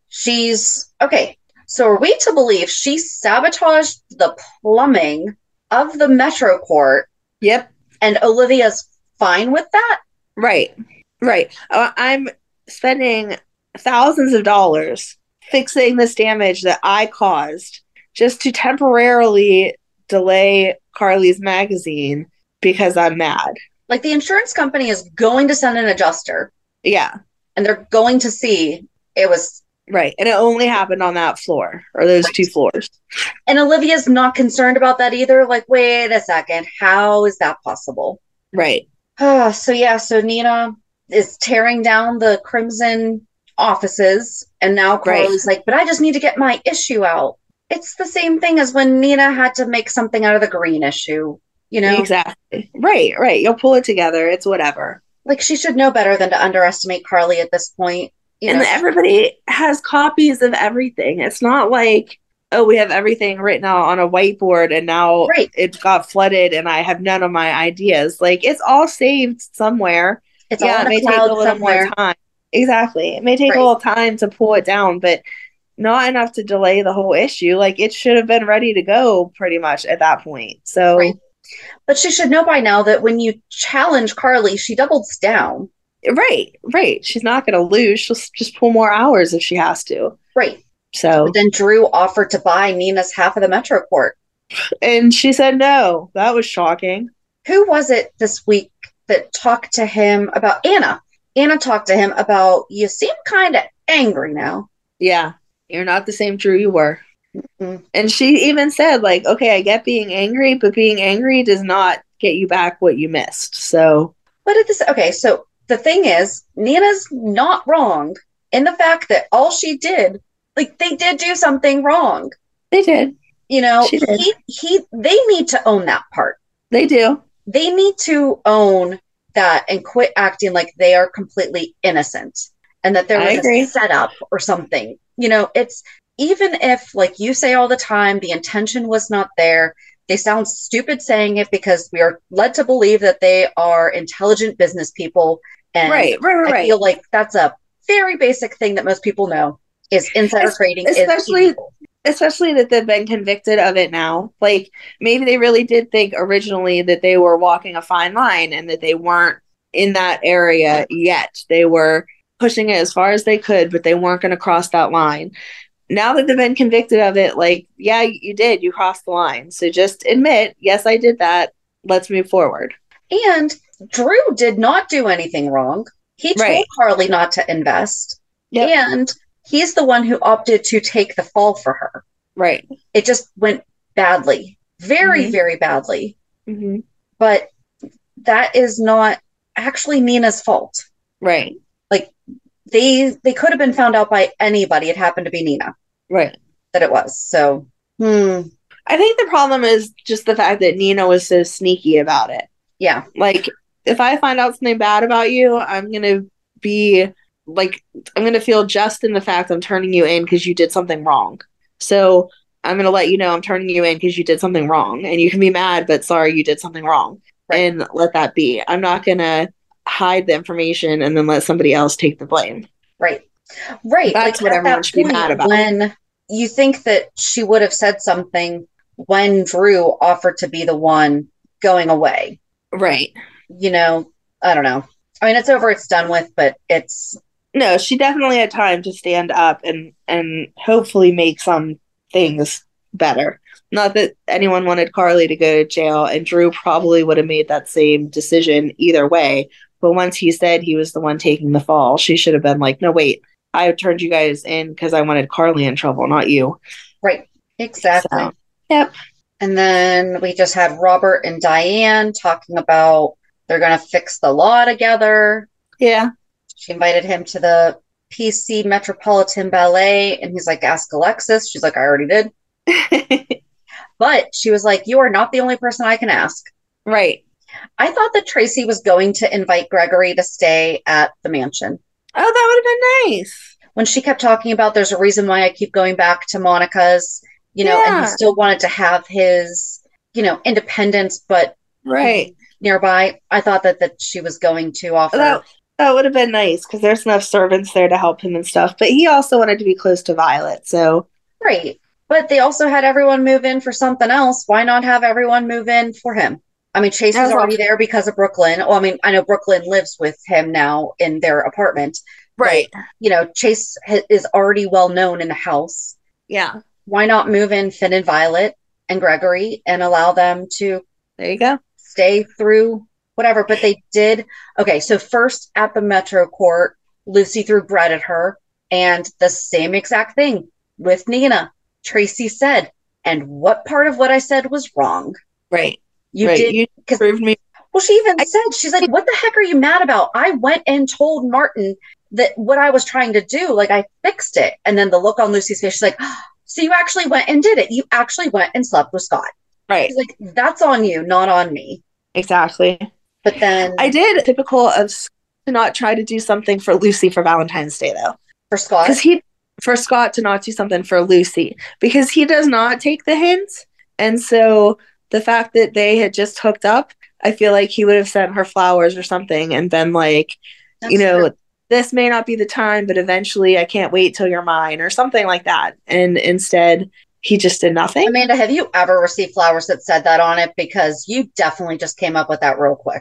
She's okay. So are we to believe she sabotaged the plumbing of the Metro Court Yep. and Olivia's fine with that? Right. Right. Uh, I'm spending thousands of dollars fixing this damage that I caused just to temporarily delay Carly's magazine because I'm mad. Like the insurance company is going to send an adjuster Yeah. and they're going to see it was. Right. And it only happened on that floor or those two floors. And Olivia's not concerned about that either. Like, wait a second. How is that possible? Right. Oh, so yeah. So Nina is tearing down the Crimson offices. And now Carly's like, but I just need to get my issue out. It's the same thing as when Nina had to make something out of the green issue, you know? Exactly. Right. Right. You'll pull it together. It's whatever. Like she should know better than to underestimate Carly at this point. You and know? everybody has copies of everything. It's not like, oh, we have everything written out on a whiteboard and now Right. it got flooded and I have none of my ideas. Like it's all saved somewhere. It's yeah, all in it may a take a cloud little somewhere. more time. Exactly. It may take Right. a little time to pull it down, but not enough to delay the whole issue. Like it should have been ready to go pretty much at that point. So Right. But she should know by now that when you challenge Carly, she doubles down. Right, right. She's not going to lose. She'll s- just pull more hours if she has to. Right. So, But then Drew offered to buy Nina's half of the Metro Court. and she said no. That was shocking. Who was it this week that talked to him about Anna? Anna talked to him about, you seem kind of angry now. Yeah, you're not the same Drew you were. Mm. And she even said, like, okay, I get being angry, but being angry does not get you back what you missed. So, But at this, okay, so the thing is, Nina's not wrong in the fact that all she did, like, they did do something wrong. they did. You know, She did. he, he, they need to own that part. They do. They need to own that and quit acting like they are completely innocent and that there I was agree. a setup or something. You know, it's even if, like you say all the time, the intention was not there. They sound stupid saying it because we are led to believe that they are intelligent business people. And Right, right, right, I right. feel like that's a very basic thing that most people know is insider Es- trading especially- is evil. Especially that they've been convicted of it now. Like, maybe they really did think originally that they were walking a fine line and that they weren't in that area yet. They were pushing it as far as they could, but they weren't going to cross that line. Now that they've been convicted of it, like, yeah, you did. You crossed the line. So just admit, yes, I did that. Let's move forward. And Drew did not do anything wrong. He told Right. Carly not to invest. Yep. And he's the one who opted to take the fall for her. Right. It just went badly. Very, Mhm. very badly. Mm-hmm. But that is not actually Nina's fault. Right. Like, they they could have been found out by anybody. It happened to be Nina Right. that it was. So, hmm. I think the problem is just the fact that Nina was so sneaky about it. Yeah. Like, if I find out something bad about you, I'm going to be, like, I'm going to feel just in the fact I'm turning you in because you did something wrong. So I'm going to let you know I'm turning you in because you did something wrong. And you can be mad, but sorry, you did something wrong. Right. And let that be. I'm not going to hide the information and then let somebody else take the blame. Right. Right. That's like, what at everyone that should be point, mad about. When you think that she would have said something when Drew offered to be the one going away. Right. You know, I don't know. I mean, it's over, it's done with, but it's... No, she definitely had time to stand up and, and hopefully make some things better. Not that anyone wanted Carly to go to jail, and Drew probably would have made that same decision either way. But once he said he was the one taking the fall, she should have been like, no, wait, I turned you guys in because I wanted Carly in trouble, not you. Right. Exactly. So, yep. And then we just had Robert and Diane talking about they're going to fix the law together. Yeah. She invited him to the P C Metropolitan Ballet, and he's like, ask Alexis. She's like, I already did. But she was like, you are not the only person I can ask. Right. I thought that Tracy was going to invite Gregory to stay at the mansion. Oh, that would have been nice. When she kept talking about there's a reason why I keep going back to Monica's, you know, Yeah. and he still wanted to have his, you know, independence, but Right. nearby. I thought that, that she was going to offer. That, that would have been nice because there's enough servants there to help him and stuff. But he also wanted to be close to Violet, so. Right. But they also had everyone move in for something else. Why not have everyone move in for him? I mean, Chase is already there because of Brooklyn. Well, I mean, I know Brooklyn lives with him now in their apartment. Right. But, you know, Chase ha- is already well known in the house. Yeah. Why not move in Finn and Violet and Gregory and allow them to There you go. stay through whatever? But they did. Okay, so first at the Metro Court, Lucy threw bread at her, and the same exact thing with Nina. Tracy said, and what part of what I said was wrong? Right. You right. did. You Because proved me. Well, she even I, said, she's like, what the heck are you mad about? I went and told Martin that what I was trying to do, like I fixed it. And then the look on Lucy's face, she's like, oh, so you actually went and did it. You actually went and slept with Scott. Right. She's like, that's on you, not on me. Exactly. But then I did typical of to not try to do something for Lucy for Valentine's Day though. For Scott? Because he for Scott to not do something for Lucy. Because he does not take the hint. And so the fact that they had just hooked up, I feel like he would have sent her flowers or something and been like, That's you know, true. This may not be the time, but eventually I can't wait till you're mine or something like that. And instead, he just did nothing. Amanda, have you ever received flowers that said that on it? Because you definitely just came up with that real quick.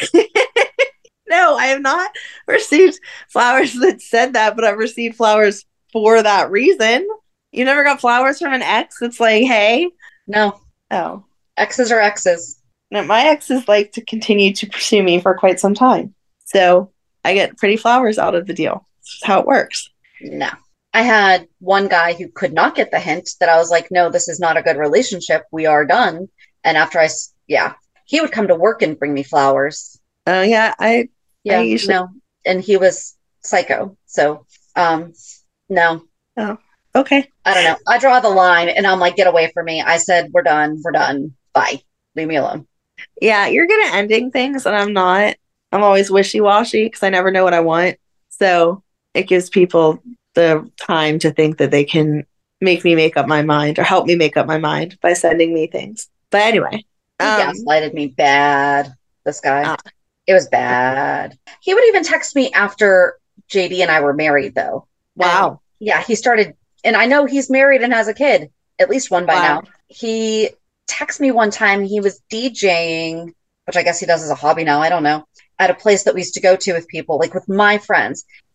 No, I have not received flowers that said that, but I've received flowers for that reason. You never got flowers from an ex that's like, hey? No. Oh. Exes are exes. No, my exes like to continue to pursue me for quite some time. So I get pretty flowers out of the deal. That's how it works. No. I had one guy who could not get the hint that I was like, no, this is not a good relationship. We are done. And after I, yeah, he would come to work and bring me flowers. Oh, uh, yeah. I, yeah, I usually... no. And he was psycho. So, um, no. Oh, okay. I don't know. I draw the line and I'm like, get away from me. I said, we're done. We're done. Bye. Leave me alone. Yeah, you're good at ending things and I'm not. I'm always wishy-washy because I never know what I want. So it gives people the time to think that they can make me make up my mind or help me make up my mind by sending me things. But anyway. He um, gaslighted me bad, this guy. Uh, it was bad. He would even text me after J D and I were married, though. Wow. And yeah, he started, and I know he's married and has a kid, at least one by wow. now. He texted me one time, he was DJing, which I guess he does as a hobby now, I don't know, at a place that we used to go to with people, like with my friends.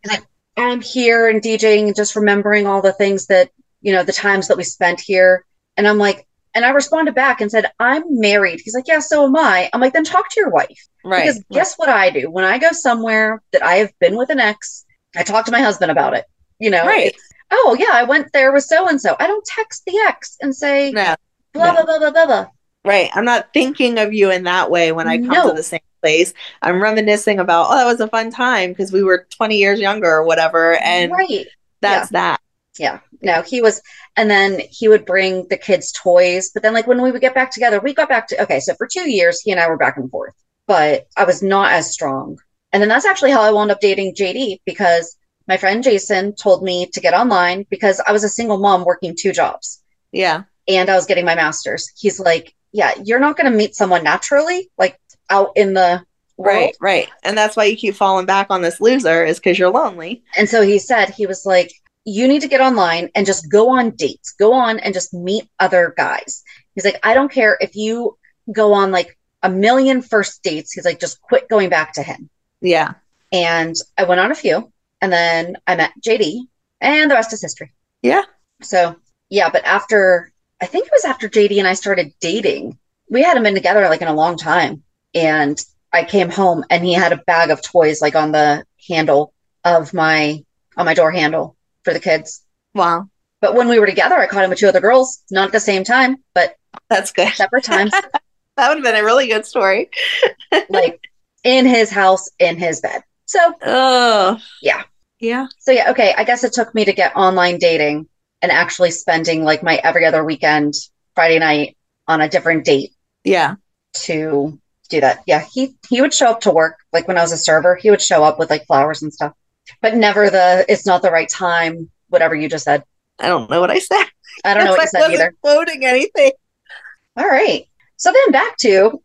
He's like, I'm here and DJing and just remembering all the things that, you know, the times that we spent here. And I'm like, and I responded back and said, I'm married. He's like, yeah, so am I. I'm like, then talk to your wife. Right. Because guess what I do? When I go somewhere that I have been with an ex, I talk to my husband about it. You know, right. It's, oh, yeah, I went there with so-and-so. I don't text the ex and say, no, blah, no. blah, blah, blah, blah, blah. Right. I'm not thinking of you in that way when I come No. to the same place. I'm reminiscing about, oh, that was a fun time because we were twenty years younger or whatever. And right. that's yeah. that. Yeah. No, he was, and then he would bring the kids toys. But then like when we would get back together, we got back to, okay, so for two years, he and I were back and forth, but I was not as strong. And then that's actually how I wound up dating J D, because my friend Jason told me to get online because I was a single mom working two jobs. Yeah. And I was getting my master's. He's like, yeah, you're not going to meet someone naturally, like out in the world. Right, right. And that's why you keep falling back on this loser, is because you're lonely. And so he said, he was like, you need to get online and just go on dates. Go on and just meet other guys. He's like, I don't care if you go on like a million first dates. He's like, just quit going back to him. Yeah. And I went on a few. And then I met J D, and the rest is history. Yeah. So, yeah, but after, I think it was after J D and I started dating, we hadn't been together like in a long time. And I came home and he had a bag of toys like on the handle of my, on my door handle for the kids. Wow. But when we were together, I caught him with two other girls, not at the same time, but that's good. Separate times. That would have been a really good story. Like in his house, in his bed. So, oh, yeah. Yeah. So, yeah, okay. I guess it took me to get online dating and actually spending like my every other weekend, Friday night on a different date. Yeah. To do that. Yeah. He, he would show up to work. Like when I was a server, he would show up with like flowers and stuff, but never the, it's not the right time, whatever you just said. I don't know what I said. I don't know what you said either. Quoting anything. All right. So then back to,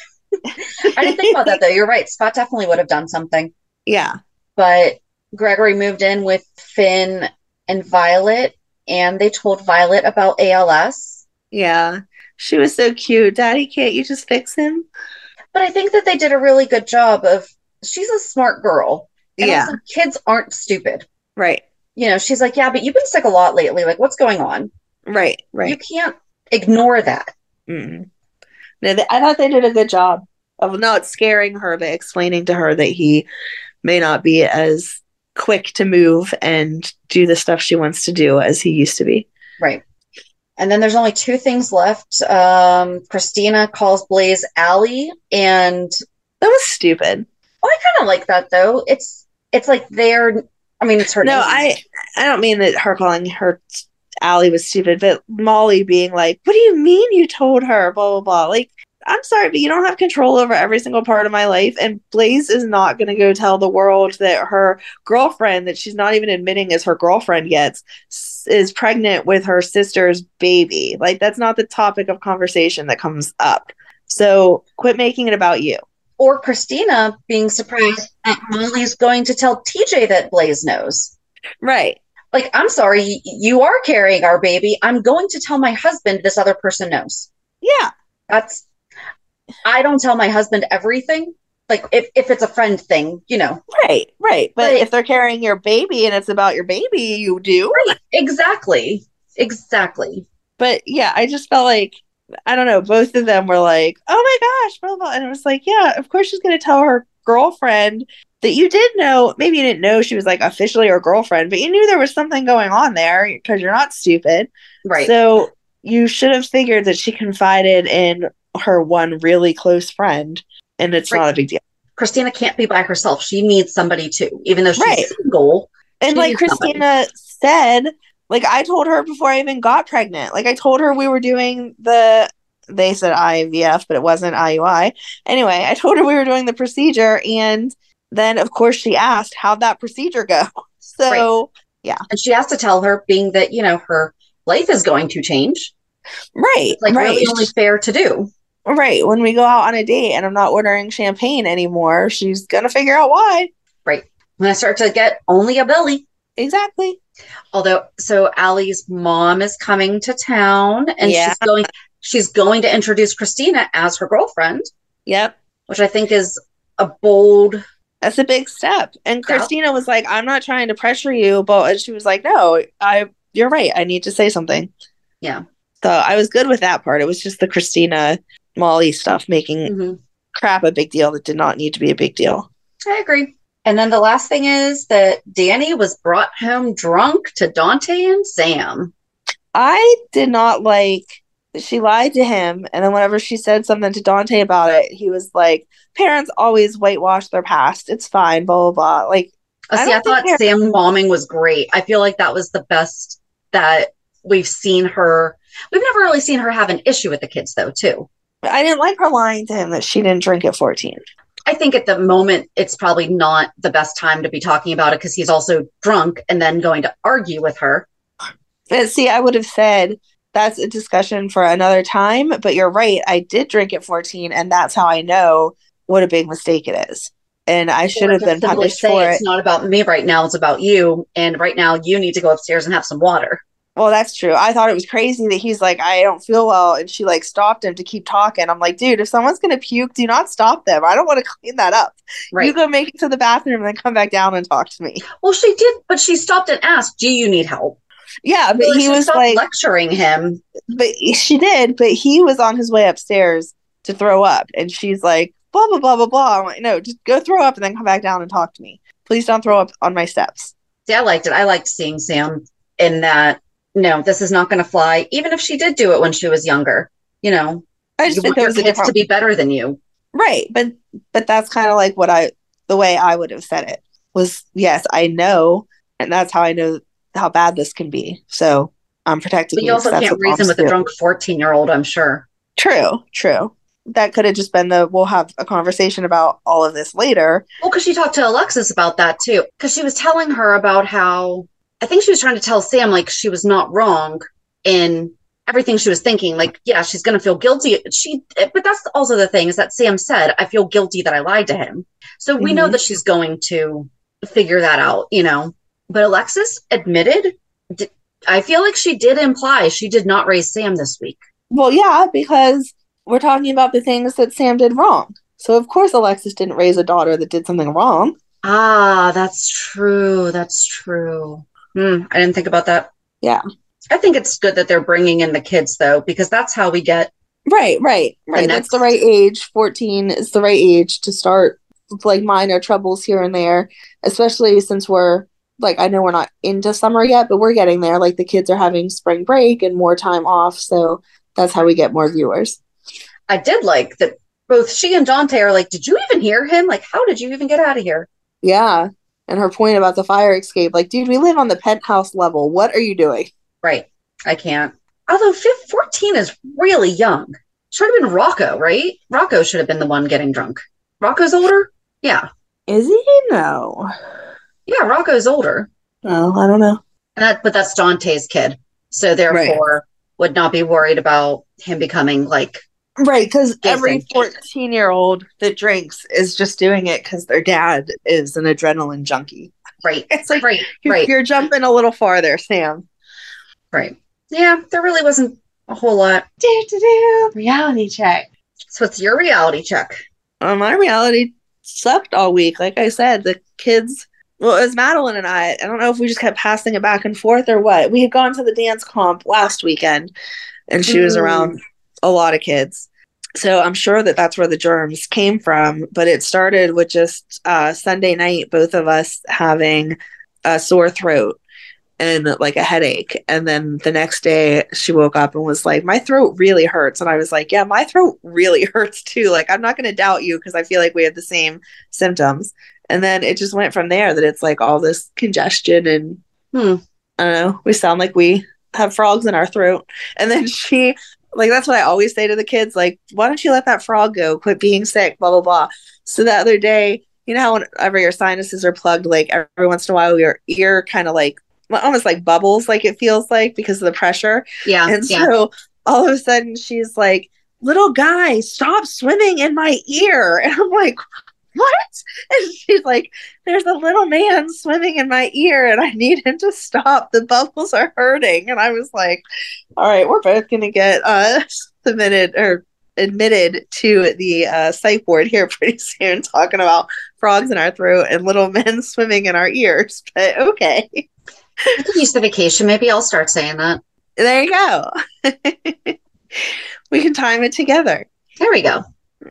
I didn't think about that though. You're right. Scott definitely would have done something. Yeah. But Gregory moved in with Finn and Violet, and they told Violet about A L S. Yeah. She was so cute. Daddy, can't you just fix him? But I think that they did a really good job of, she's a smart girl. And yeah. also kids aren't stupid. Right. You know, she's like, yeah, but you've been sick a lot lately. Like, what's going on? Right. Right. You can't ignore that. Mm-mm. No, they, I thought they did a good job of not scaring her, but explaining to her that he may not be as quick to move and do the stuff she wants to do as he used to be. Right. And then there's only two things left. Um, Christina calls Blaze Allie, and that was stupid. Well, I kind of like that though. It's it's like they're. I mean, it's her. No, name. I I don't mean that her calling her Allie was stupid, but Molly being like, "What do you mean you told her?" Blah blah blah. Like, I'm sorry, but you don't have control over every single part of my life. And Blaze is not going to go tell the world that her girlfriend, that she's not even admitting is her girlfriend yet, is pregnant with her sister's baby. Like, that's not the topic of conversation that comes up. So quit making it about you. Or Christina being surprised that Molly's going to tell T J that Blaze knows. Right. Like, I'm sorry, you are carrying our baby. I'm going to tell my husband this other person knows. Yeah. That's, I don't tell my husband everything. Like, if, if it's a friend thing, you know. Right, right. But right. if they're carrying your baby and it's about your baby, you do. Right. Exactly. Exactly. But yeah, I just felt like, I don't know, both of them were like, oh my gosh, blah, blah. And it was like, yeah, of course she's going to tell her girlfriend that you did know. Maybe you didn't know she was like officially her girlfriend, but you knew there was something going on there because you're not stupid. Right. So you should have figured that she confided in her one really close friend, and it's right. not a big deal. Christina can't be by herself. She needs somebody too, even though she's right. single. And like Christina somebody. said, like, I told her before I even got pregnant. Like, I told her we were doing the, they said I V F, but it wasn't I U I. Anyway, I told her we were doing the procedure, and then, of course, she asked, how'd that procedure go? So, right. yeah. And she has to tell her, being that, you know, her life is going to change. Right. It's like right. really only fair to do. Right. When we go out on a date and I'm not ordering champagne anymore, she's going to figure out why. Right. When I start to get only a belly. Exactly. Although, so Allie's mom is coming to town, and yeah. she's going, she's going to introduce Christina as her girlfriend. Yep. Which I think is a bold. That's a big step. And Yeah. Christina was like, I'm not trying to pressure you, but and she was like, no, I you're right. I need to say something. Yeah. So I was good with that part. It was just the Christina Molly stuff making Mhm. crap a big deal that did not need to be a big deal. I agree. And then the last thing is that Danny was brought home drunk to Dante and Sam. I did not like she lied to him, and then whenever she said something to Dante about it, he was like, parents always whitewash their past. It's fine, blah, blah, blah. Like, Oh, see, I, don't think thought they're- Sam momming was great. I feel like that was the best that we've seen her. We've never really seen her have an issue with the kids, though, too. I didn't like her lying to him that she didn't drink at fourteen. I think at the moment, it's probably not the best time to be talking about it because he's also drunk and then going to argue with her. But see, I would have said that's a discussion for another time, but you're right. I did drink at fourteen, and that's how I know what a big mistake it is. And I should have been Simply punished say, for it's it. not about me right now. It's about you. And right now, you need to go upstairs and have some water. Well, that's true. I thought it was crazy that he's like, I don't feel well. And she like stopped him to keep talking. I'm like, dude, if someone's going to puke, do not stop them. I don't want to clean that up. Right. You go make it to the bathroom and then come back down and talk to me. Well, she did, but she stopped and asked, do you need help? Yeah, but Well, he she was stopped like, lecturing him. but she did, but he was on his way upstairs to throw up. And she's like, blah, blah, blah, blah, blah. I'm like, no, just go throw up and then come back down and talk to me. Please don't throw up on my steps. See, I liked it. I liked seeing Sam in that. No, this is not going to fly. Even if she did do it when she was younger, you know, I you just want think there your was a kids different to be better than you. right. But but that's kind of like what I the way I would have said it was, yes, I know, and that's how I know how bad this can be. So I'm protecting But you. you also 'cause that's can't what moms reason with a do. drunk fourteen-year-old, I'm sure. True, true. That could have just been the we'll have a conversation about all of this later. Well, because she talked to Alexis about that too. Because she was telling her about how, I think she was trying to tell Sam, like, she was not wrong in everything she was thinking. Like, yeah, she's going to feel guilty. She, but that's also the thing is that Sam said, I feel guilty that I lied to him. So we know Mhm. that she's going to figure that out, you know. But Alexis admitted, d- I feel like she did imply she did not raise Sam this week. Well, yeah, because we're talking about the things that Sam did wrong. So of course Alexis didn't raise a daughter that did something wrong. Ah, that's true. That's true. Hmm, I didn't think about that. Yeah. I think it's good that they're bringing in the kids, though, because that's how we get. Right, right, right. That's next- the right age. fourteen is the right age to start with, like, minor troubles here and there, especially since we're, like, I know we're not into summer yet, but we're getting there. Like, the kids are having spring break and more time off, so that's how we get more viewers. I did like that both she and Dante are like, did you even hear him? Like, how did you even get out of here? Yeah, and her point about the fire escape, like, dude, we live on the penthouse level. What are you doing? Right. I can't. Although fifteen, fourteen is really young. Should have been Rocco, right? Rocco should have been the one getting drunk. Rocco's older? Yeah. Is he? No. Yeah, Rocco's older. Oh, I don't know. And that, but that's Dante's kid. So therefore would not be worried about him becoming like, Right, because Jason. every fourteen-year-old that drinks is just doing it because their dad is an adrenaline junkie. right, It's like, right, You're, right, you're jumping a little farther, Sam. right. Yeah, there really wasn't a whole lot. Do, do, do. Reality check. So it's your reality check. Well, my reality sucked all week. Like I said, the kids, well, it was Madeline and I. I don't know if we just kept passing it back and forth or what. We had gone to the dance comp last weekend, and she was Mm. around a lot of kids. So I'm sure that that's where the germs came from. But it started with just uh, Sunday night, both of us having a sore throat and like a headache. And then the next day she woke up and was like, my throat really hurts. And I was like, yeah, my throat really hurts too. Like, I'm not going to doubt you because I feel like we have the same symptoms. And then it just went from there that it's like all this congestion and Hmm. I don't know, we sound like we have frogs in our throat. And then she, like, that's what I always say to the kids, like, why don't you let that frog go? Quit being sick, blah, blah, blah. So the other day, you know how whenever your sinuses are plugged, like every once in a while your ear kind of like, almost like bubbles, like it feels like because of the pressure. Yeah. And yeah. so all of a sudden she's like, little guy, stop swimming in my ear. And I'm like, what? And she's like, there's a little man swimming in my ear and I need him to stop. The bubbles are hurting. And I was like, all right, we're both going to get uh, submitted or admitted to the uh, psych ward here pretty soon, talking about frogs in our throat and little men swimming in our ears. But okay. I could use the vacation. Maybe I'll start saying that. There you go. We can time it together. There we go.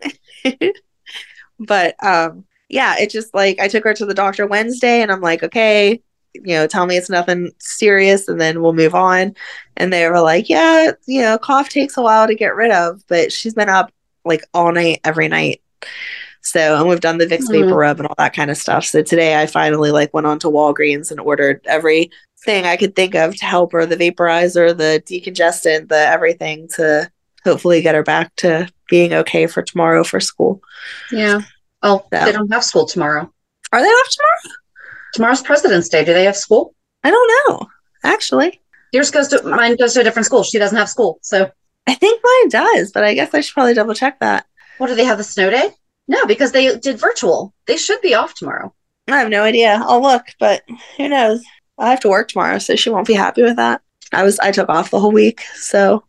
But um, yeah, it just like I took her to the doctor Wednesday and I'm like, okay, you know, tell me it's nothing serious and then we'll move on. And they were like, yeah, you know, cough takes a while to get rid of, but she's been up like all night, every night. So, and we've done the Vicks Mm-hmm. Vapor Rub and all that kind of stuff. So today I finally like went on to Walgreens and ordered everything I could think of to help her, the vaporizer, the decongestant, the everything to hopefully get her back to being okay for tomorrow for school. Yeah. Oh, So. they don't have school tomorrow. Are they off tomorrow? Tomorrow's President's Day. Do they have school? I don't know, actually. Yours goes to, mine goes to a different school. She doesn't have school. So I think mine does, but I guess I should probably double check that. what, do they have, the snow day? No, because they did virtual. They should be off tomorrow. I have no idea. I'll look, but who knows? I have to work tomorrow, so she won't be happy with that. I was I took off the whole week, so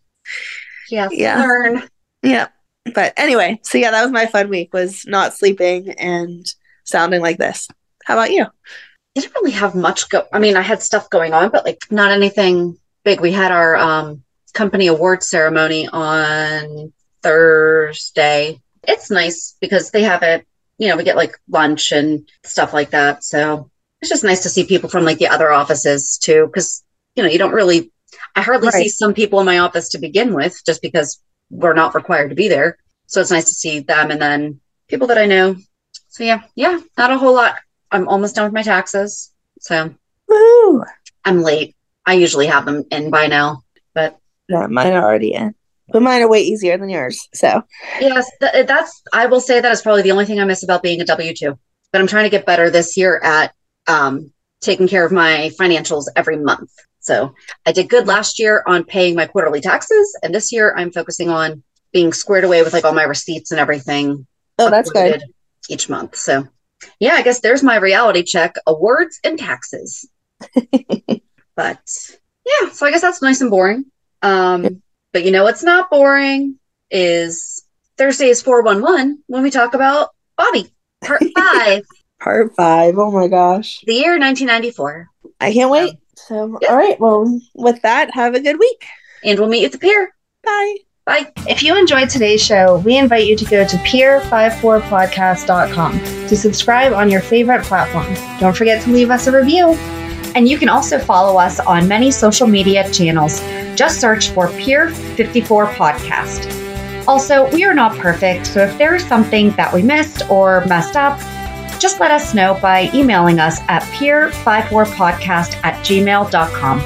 Yes, Yeah. learn. yeah. But anyway, so yeah, that was my fun week, was not sleeping and sounding like this. How about you? I didn't really have much go. I mean, I had stuff going on, but like not anything big. We had our um, company award ceremony on Thursday. It's nice because they have it, you know, we get like lunch and stuff like that. So it's just nice to see people from like the other offices too. Because, you know, you don't really, I hardly Right. see some people in my office to begin with, just because we're not required to be there. So it's nice to see them and then people that I know. So yeah, yeah, not a whole lot. I'm almost done with my taxes. So Woo! I'm late. I usually have them in by now, but Yeah, mine are already in. But mine are way easier than yours. So yes, th- that's, I will say that is probably the only thing I miss about being a W two. But I'm trying to get better this year at um, taking care of my financials every month. So I did good last year on paying my quarterly taxes. And this year I'm focusing on being squared away with like all my receipts and everything. Oh, that's good. uploaded each month. So yeah, I guess there's my reality check, awards and taxes. But yeah, so I guess that's nice and boring. Um, but you know what's not boring is Thursday's four one one when we talk about Bobby, part five, Part five. Oh my gosh. the year nineteen ninety-four. I can't wait. So, Yeah. all right. Well, with that, have a good week. And we'll meet you at the pier. Bye. Bye. If you enjoyed today's show, we invite you to go to peer fifty-four podcast dot com to subscribe on your favorite platform. Don't forget to leave us a review. And you can also follow us on many social media channels. Just search for Peer fifty-four Podcast. Also, we are not perfect, so if there is something that we missed or messed up, just let us know by emailing us at peer fifty-four podcast at gmail dot com.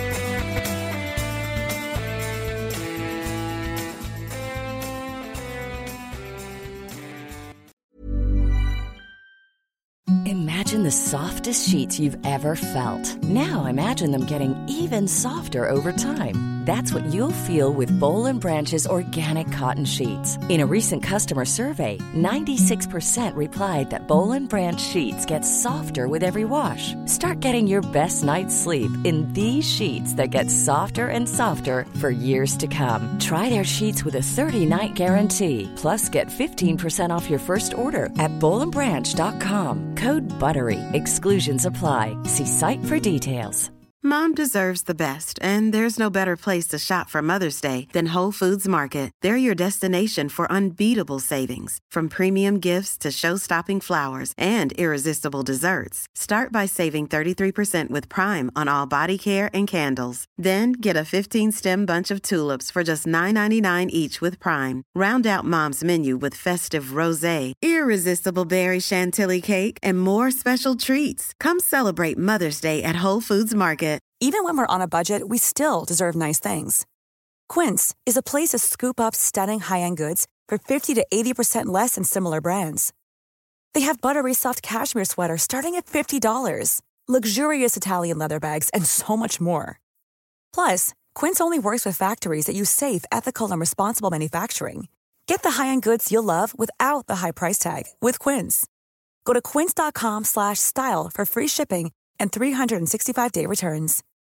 Imagine the softest sheets you've ever felt. Now imagine them getting even softer over time. That's what you'll feel with Boll and Branch's organic cotton sheets. In a recent customer survey, ninety-six percent replied that Boll and Branch sheets get softer with every wash. Start getting your best night's sleep in these sheets that get softer and softer for years to come. Try their sheets with a thirty-night guarantee. Plus, get fifteen percent off your first order at boll and branch dot com. Code BUTTERY. Exclusions apply. See site for details. Mom deserves the best, and there's no better place to shop for Mother's Day than Whole Foods Market. They're your destination for unbeatable savings, from premium gifts to show-stopping flowers and irresistible desserts. Start by saving thirty-three percent with Prime on all body care and candles. Then get a fifteen-stem bunch of tulips for just nine ninety-nine each with Prime. Round out Mom's menu with festive rosé, irresistible berry chantilly cake, and more special treats. Come celebrate Mother's Day at Whole Foods Market. Even when we're on a budget, we still deserve nice things. Quince is a place to scoop up stunning high-end goods for fifty to eighty percent less than similar brands. They have buttery soft cashmere sweaters starting at fifty dollars, luxurious Italian leather bags, and so much more. Plus, Quince only works with factories that use safe, ethical, and responsible manufacturing. Get the high-end goods you'll love without the high price tag with Quince. Go to quince dot com slash style for free shipping and three sixty-five day returns.